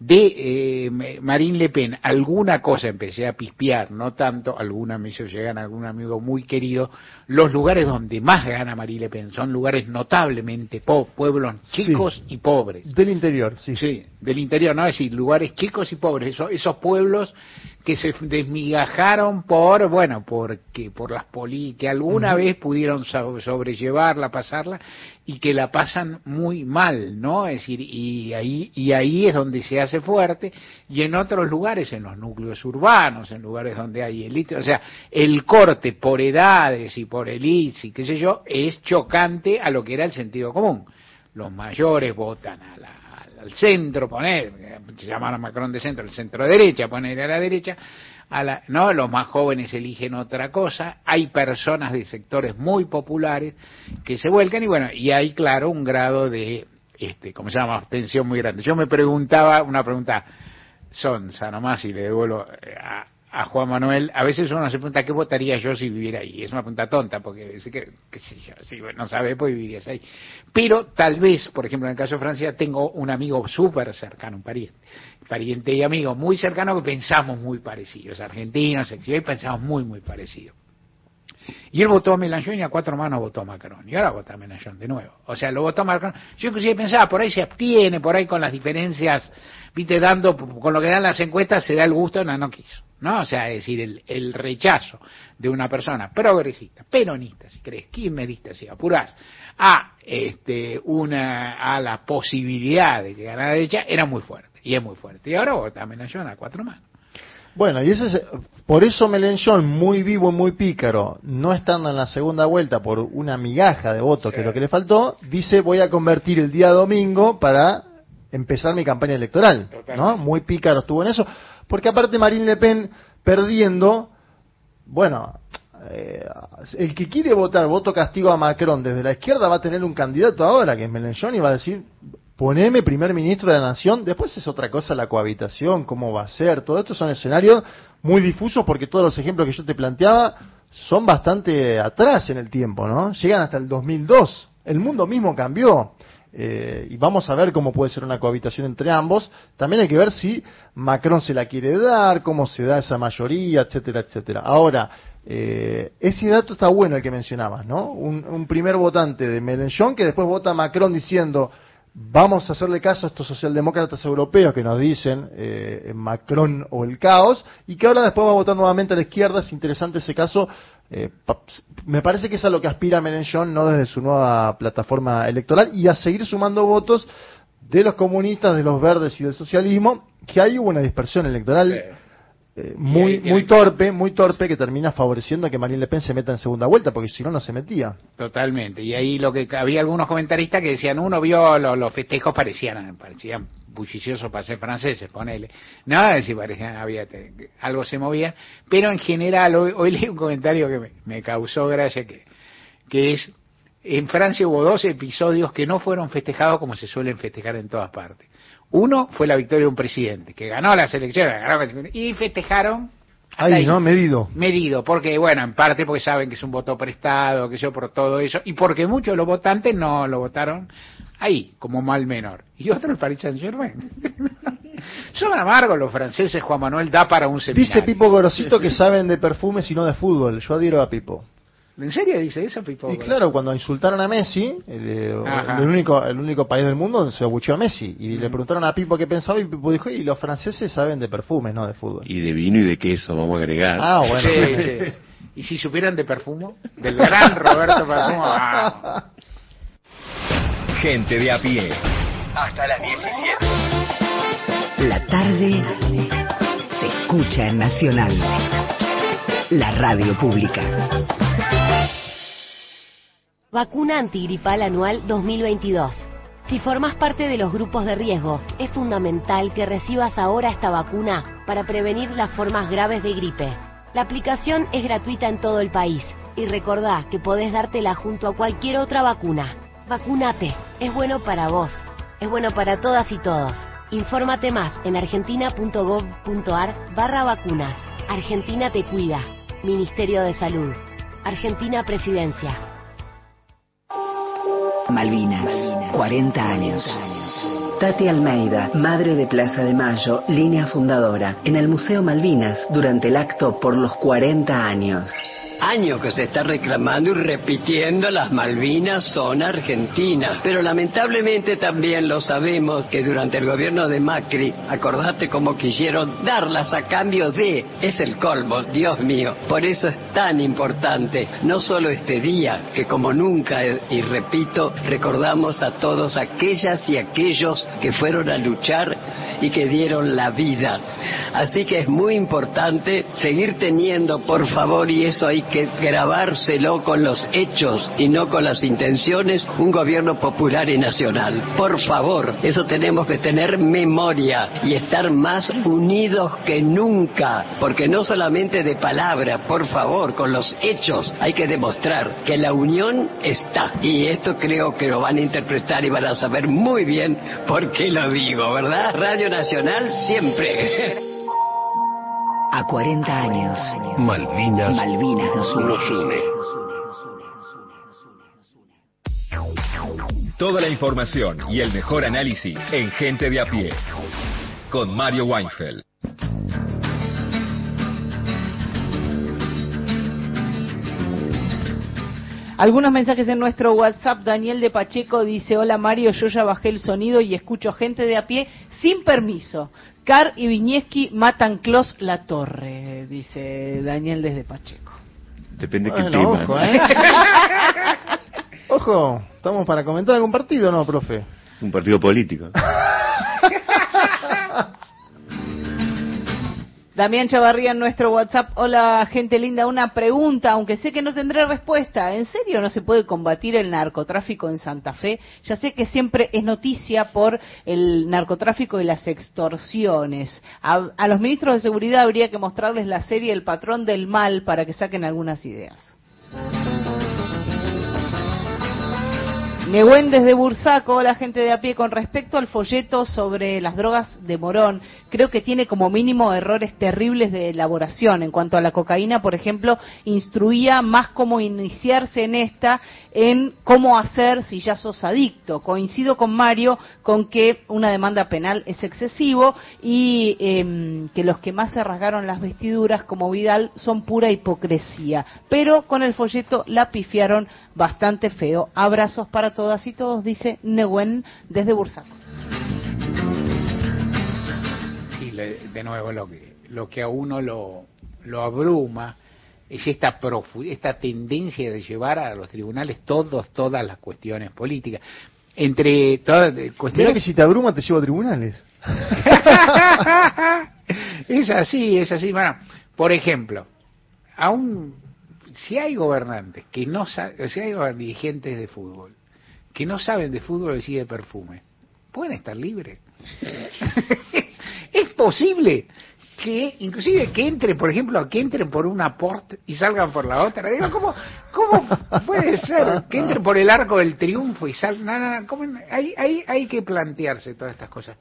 de Marine Le Pen, alguna cosa empecé a pispear, no tanto, alguna me hizo llegar a algún amigo muy querido, los lugares donde más gana Marine Le Pen son lugares notablemente pueblos chicos y pobres. Del interior, sí. Sí, del interior, ¿no? Es decir, lugares chicos y pobres, esos pueblos que se desmigajaron por las que alguna vez pudieron sobrellevarla, pasarla, y que la pasan muy mal, ¿no? Es decir, y ahí es donde se hace fuerte, y en otros lugares, en los núcleos urbanos, en lugares donde hay élite, o sea, el corte por edades y por elites y qué sé yo, es chocante a lo que era el sentido común. Los mayores votan al centro, se llamaron Macron de centro, el centro derecha, poner a la derecha, no, los más jóvenes eligen otra cosa, hay personas de sectores muy populares que se vuelcan, y hay claro un grado de abstención muy grande. Yo me preguntaba una pregunta sonsa nomás, y le devuelvo a Juan Manuel, a veces uno se pregunta qué votaría yo si viviera ahí. Es una pregunta tonta, porque no sabe, pues vivirías ahí. Pero tal vez, por ejemplo, en el caso de Francia, tengo un amigo súper cercano, un pariente y amigo muy cercano, que pensamos muy parecidos, argentinos, y pensamos muy, muy parecidos. Y él votó a Mélenchon y a 4 manos votó a Macron. Y ahora vota a Mélenchon de nuevo. O sea, lo votó a Macron. Yo inclusive pensaba, por ahí se abstiene, por ahí con las diferencias, con lo que dan las encuestas, se da el gusto, no quiso. ¿No? O sea, es decir, el rechazo de una persona progresista, peronista, si crees, kirchnerista, si apurás, a la posibilidad de que ganara la derecha, era muy fuerte, y es muy fuerte. Y ahora vota a Mélenchon a 4 manos. Bueno, y por eso Mélenchon, muy vivo y muy pícaro, no estando en la segunda vuelta por una migaja de votos, que es lo que le faltó, dice: voy a convertir el día domingo para empezar mi campaña electoral. Totalmente. ¿No? Muy pícaro estuvo en eso, porque aparte Marine Le Pen perdiendo, el que quiere votar voto castigo a Macron desde la izquierda va a tener un candidato ahora, que es Mélenchon, y va a decir: poneme primer ministro de la nación. Después es otra cosa la cohabitación, cómo va a ser, todo esto son escenarios muy difusos, porque todos los ejemplos que yo te planteaba son bastante atrás en el tiempo, ¿no? Llegan hasta el 2002, el mundo mismo cambió, y vamos a ver cómo puede ser una cohabitación entre ambos. También hay que ver si Macron se la quiere dar, cómo se da esa mayoría, etcétera, etcétera. Ahora, ese dato está bueno, el que mencionabas, ¿no? Un primer votante de Mélenchon que después vota a Macron diciendo: vamos a hacerle caso a estos socialdemócratas europeos que nos dicen Macron o el caos, y que ahora después va a votar nuevamente a la izquierda. Es interesante ese caso. Me parece que es a lo que aspira Mélenchon, no desde su nueva plataforma electoral, y a seguir sumando votos de los comunistas, de los verdes y del socialismo, que ahí hubo una dispersión electoral muy torpe, que termina favoreciendo a que Marine Le Pen se meta en segunda vuelta, porque si no, no se metía. Totalmente. Y ahí había algunos comentaristas que decían, uno vio los festejos, parecían bulliciosos para ser franceses, ponele. No, si parecían, algo se movía, pero en general, hoy leí un comentario que me causó gracia, que es: en Francia hubo 2 episodios que no fueron festejados como se suelen festejar en todas partes. Uno fue la victoria de un presidente que ganó las elecciones, y festejaron medido, porque en parte porque saben que es un voto prestado, que yo por todo eso, y porque muchos de los votantes no lo votaron ahí como mal menor. Y otro, el Paris Saint-Germain. Son amargos los franceses, Juan Manuel, da para un seminario. Dice Pipo Gorosito que saben de perfumes y no de fútbol. Yo adhiero a Pipo. ¿En serio dice eso, Pipo? Y claro, cuando insultaron a Messi, el único país del mundo se abucheó a Messi, y le preguntaron a Pipo qué pensaba, y Pipo dijo: y los franceses saben de perfumes, no de fútbol. Y de vino y de queso, vamos a agregar. Ah, bueno. Sí. ¿Y si supieran de Perfumo? Del gran Roberto Perfumo. Gente de a pie. Hasta las 17. La tarde se escucha en Nacional, la radio pública. Vacuna antigripal anual 2022. Si formas parte de los grupos de riesgo, es fundamental que recibas ahora esta vacuna para prevenir las formas graves de gripe. La aplicación es gratuita en todo el país, y recordá que podés dártela junto a cualquier otra vacuna. Vacúnate, es bueno para vos, es bueno para todas y todos. Infórmate más en argentina.gov.ar/vacunas. Argentina te cuida. Ministerio de Salud. Argentina Presidencia. Malvinas, 40 años. Tati Almeida, madre de Plaza de Mayo, línea fundadora, en el Museo Malvinas, durante el acto por los 40 años. Años que se está reclamando y repitiendo las Malvinas son argentinas, pero lamentablemente también lo sabemos que durante el gobierno de Macri, acordate cómo quisieron darlas a cambio de, es el colmo, Dios mío, por eso es tan importante, no solo este día, que como nunca, y repito, recordamos a todos aquellas y aquellos que fueron a luchar y que dieron la vida. Así que es muy importante seguir teniendo, por favor, y eso hay que grabárselo con los hechos y no con las intenciones, un gobierno popular y nacional. Por favor, eso tenemos que tener memoria y estar más unidos que nunca, porque no solamente de palabra, por favor, con los hechos hay que demostrar que la unión está. Y esto creo que lo van a interpretar y van a saber muy bien por qué lo digo, ¿verdad? Radio Nacional siempre. A 40 años. Malvinas nos une. Toda la información y el mejor análisis en Gente de a Pie. Con Mario Weinfeld. Algunos mensajes en nuestro WhatsApp. Daniel de Pacheco dice: hola Mario, yo ya bajé el sonido y escucho Gente de a Pie sin permiso. Car y Viñeski matan Clos La Torre, dice Daniel desde Pacheco. Depende qué tema. Ojo, ojo, ¿estamos para comentar algún partido no, profe? Un partido político. Damián Chavarría en nuestro WhatsApp: hola gente linda, una pregunta, aunque sé que no tendré respuesta. ¿En serio no se puede combatir el narcotráfico en Santa Fe? Ya sé que siempre es noticia por el narcotráfico y las extorsiones. A los ministros de seguridad habría que mostrarles la serie El Patrón del Mal para que saquen algunas ideas. Nehuen desde Bursaco, la gente de a pie, con respecto al folleto sobre las drogas de Morón, creo que tiene como mínimo errores terribles de elaboración. En cuanto a la cocaína, por ejemplo, instruía más cómo iniciarse en esta, en cómo hacer si ya sos adicto. Coincido con Mario con que una demanda penal es excesivo y que los que más se rasgaron las vestiduras, como Vidal, son pura hipocresía. Pero con el folleto la pifiaron bastante feo. Abrazos para todas y todos, dice Nehuen desde Bursaco. Sí, de nuevo lo que a uno lo abruma es esta tendencia de llevar a los tribunales todas las cuestiones políticas. Entre todas cuestiones. Mira que si te abruma te llevo a tribunales. Es así. Bueno, por ejemplo, si hay gobernantes que no saben, si hay dirigentes de fútbol que no saben de fútbol y sí de perfume, ¿pueden estar libres? Es posible que, inclusive, que entren por una port y salgan por la otra. Digo, ¿cómo puede ser que entren por el Arco del Triunfo y salgan? Hay que plantearse todas estas cosas.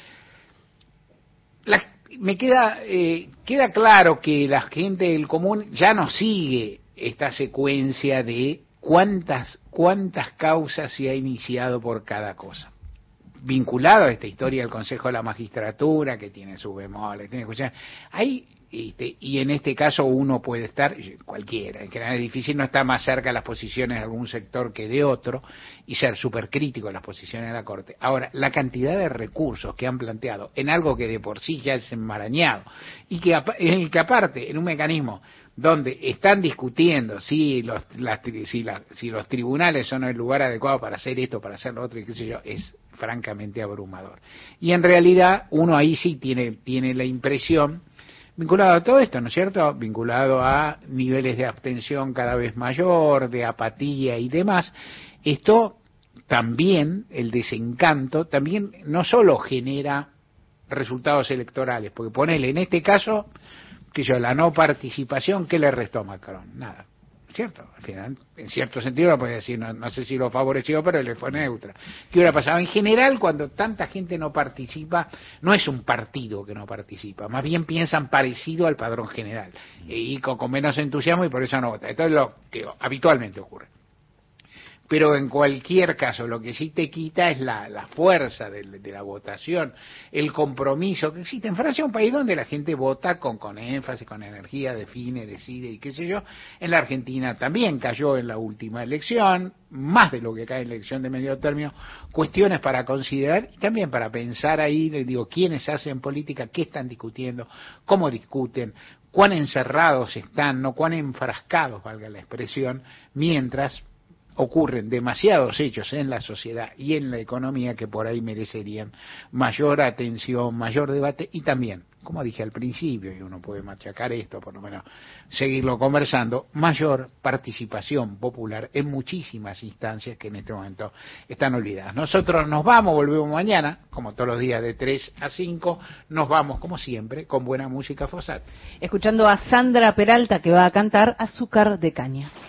Queda claro que la gente del común ya no sigue esta secuencia de cuántas causas se ha iniciado por cada cosa. Vinculado a esta historia del Consejo de la Magistratura, que tiene sus bemoles, y en este caso uno puede estar, cualquiera, en general es difícil no estar más cerca de las posiciones de algún sector que de otro y ser súper crítico de las posiciones de la Corte. Ahora, la cantidad de recursos que han planteado en algo que de por sí ya es enmarañado y que aparte, en un mecanismo donde están discutiendo si los tribunales son el lugar adecuado para hacer esto, para hacer lo otro, y qué sé yo, es francamente abrumador. Y en realidad uno ahí sí tiene la impresión, vinculado a todo esto, ¿no es cierto?, vinculado a niveles de abstención cada vez mayor, de apatía y demás, esto también, el desencanto, también no solo genera resultados electorales, porque ponele, en este caso, que yo, la no participación, ¿qué le restó a Macron? Nada, ¿cierto? Al final, en cierto sentido, lo puede decir, no sé si lo favoreció, pero le fue neutra. ¿Qué hubiera pasado? En general, cuando tanta gente no participa, no es un partido que no participa, más bien piensan parecido al padrón general, y con menos entusiasmo, y por eso no vota. Esto es lo que habitualmente ocurre. pero en cualquier caso lo que sí te quita es la fuerza de la votación, el compromiso que existe. En Francia, un país donde la gente vota con énfasis, con energía, define, decide y qué sé yo. En la Argentina también cayó en la última elección, más de lo que cae en la elección de medio término, cuestiones para considerar y también para pensar ahí, digo, quiénes hacen política, qué están discutiendo, cómo discuten, cuán encerrados están, no cuán enfrascados, valga la expresión, mientras ocurren demasiados hechos en la sociedad y en la economía que por ahí merecerían mayor atención, mayor debate y también, como dije al principio, y uno puede machacar esto, por lo menos seguirlo conversando, mayor participación popular en muchísimas instancias que en este momento están olvidadas. Nosotros nos vamos, volvemos mañana, como todos los días de 3 a 5, nos vamos como siempre con buena música Fossati. Escuchando a Sandra Peralta que va a cantar Azúcar de Caña.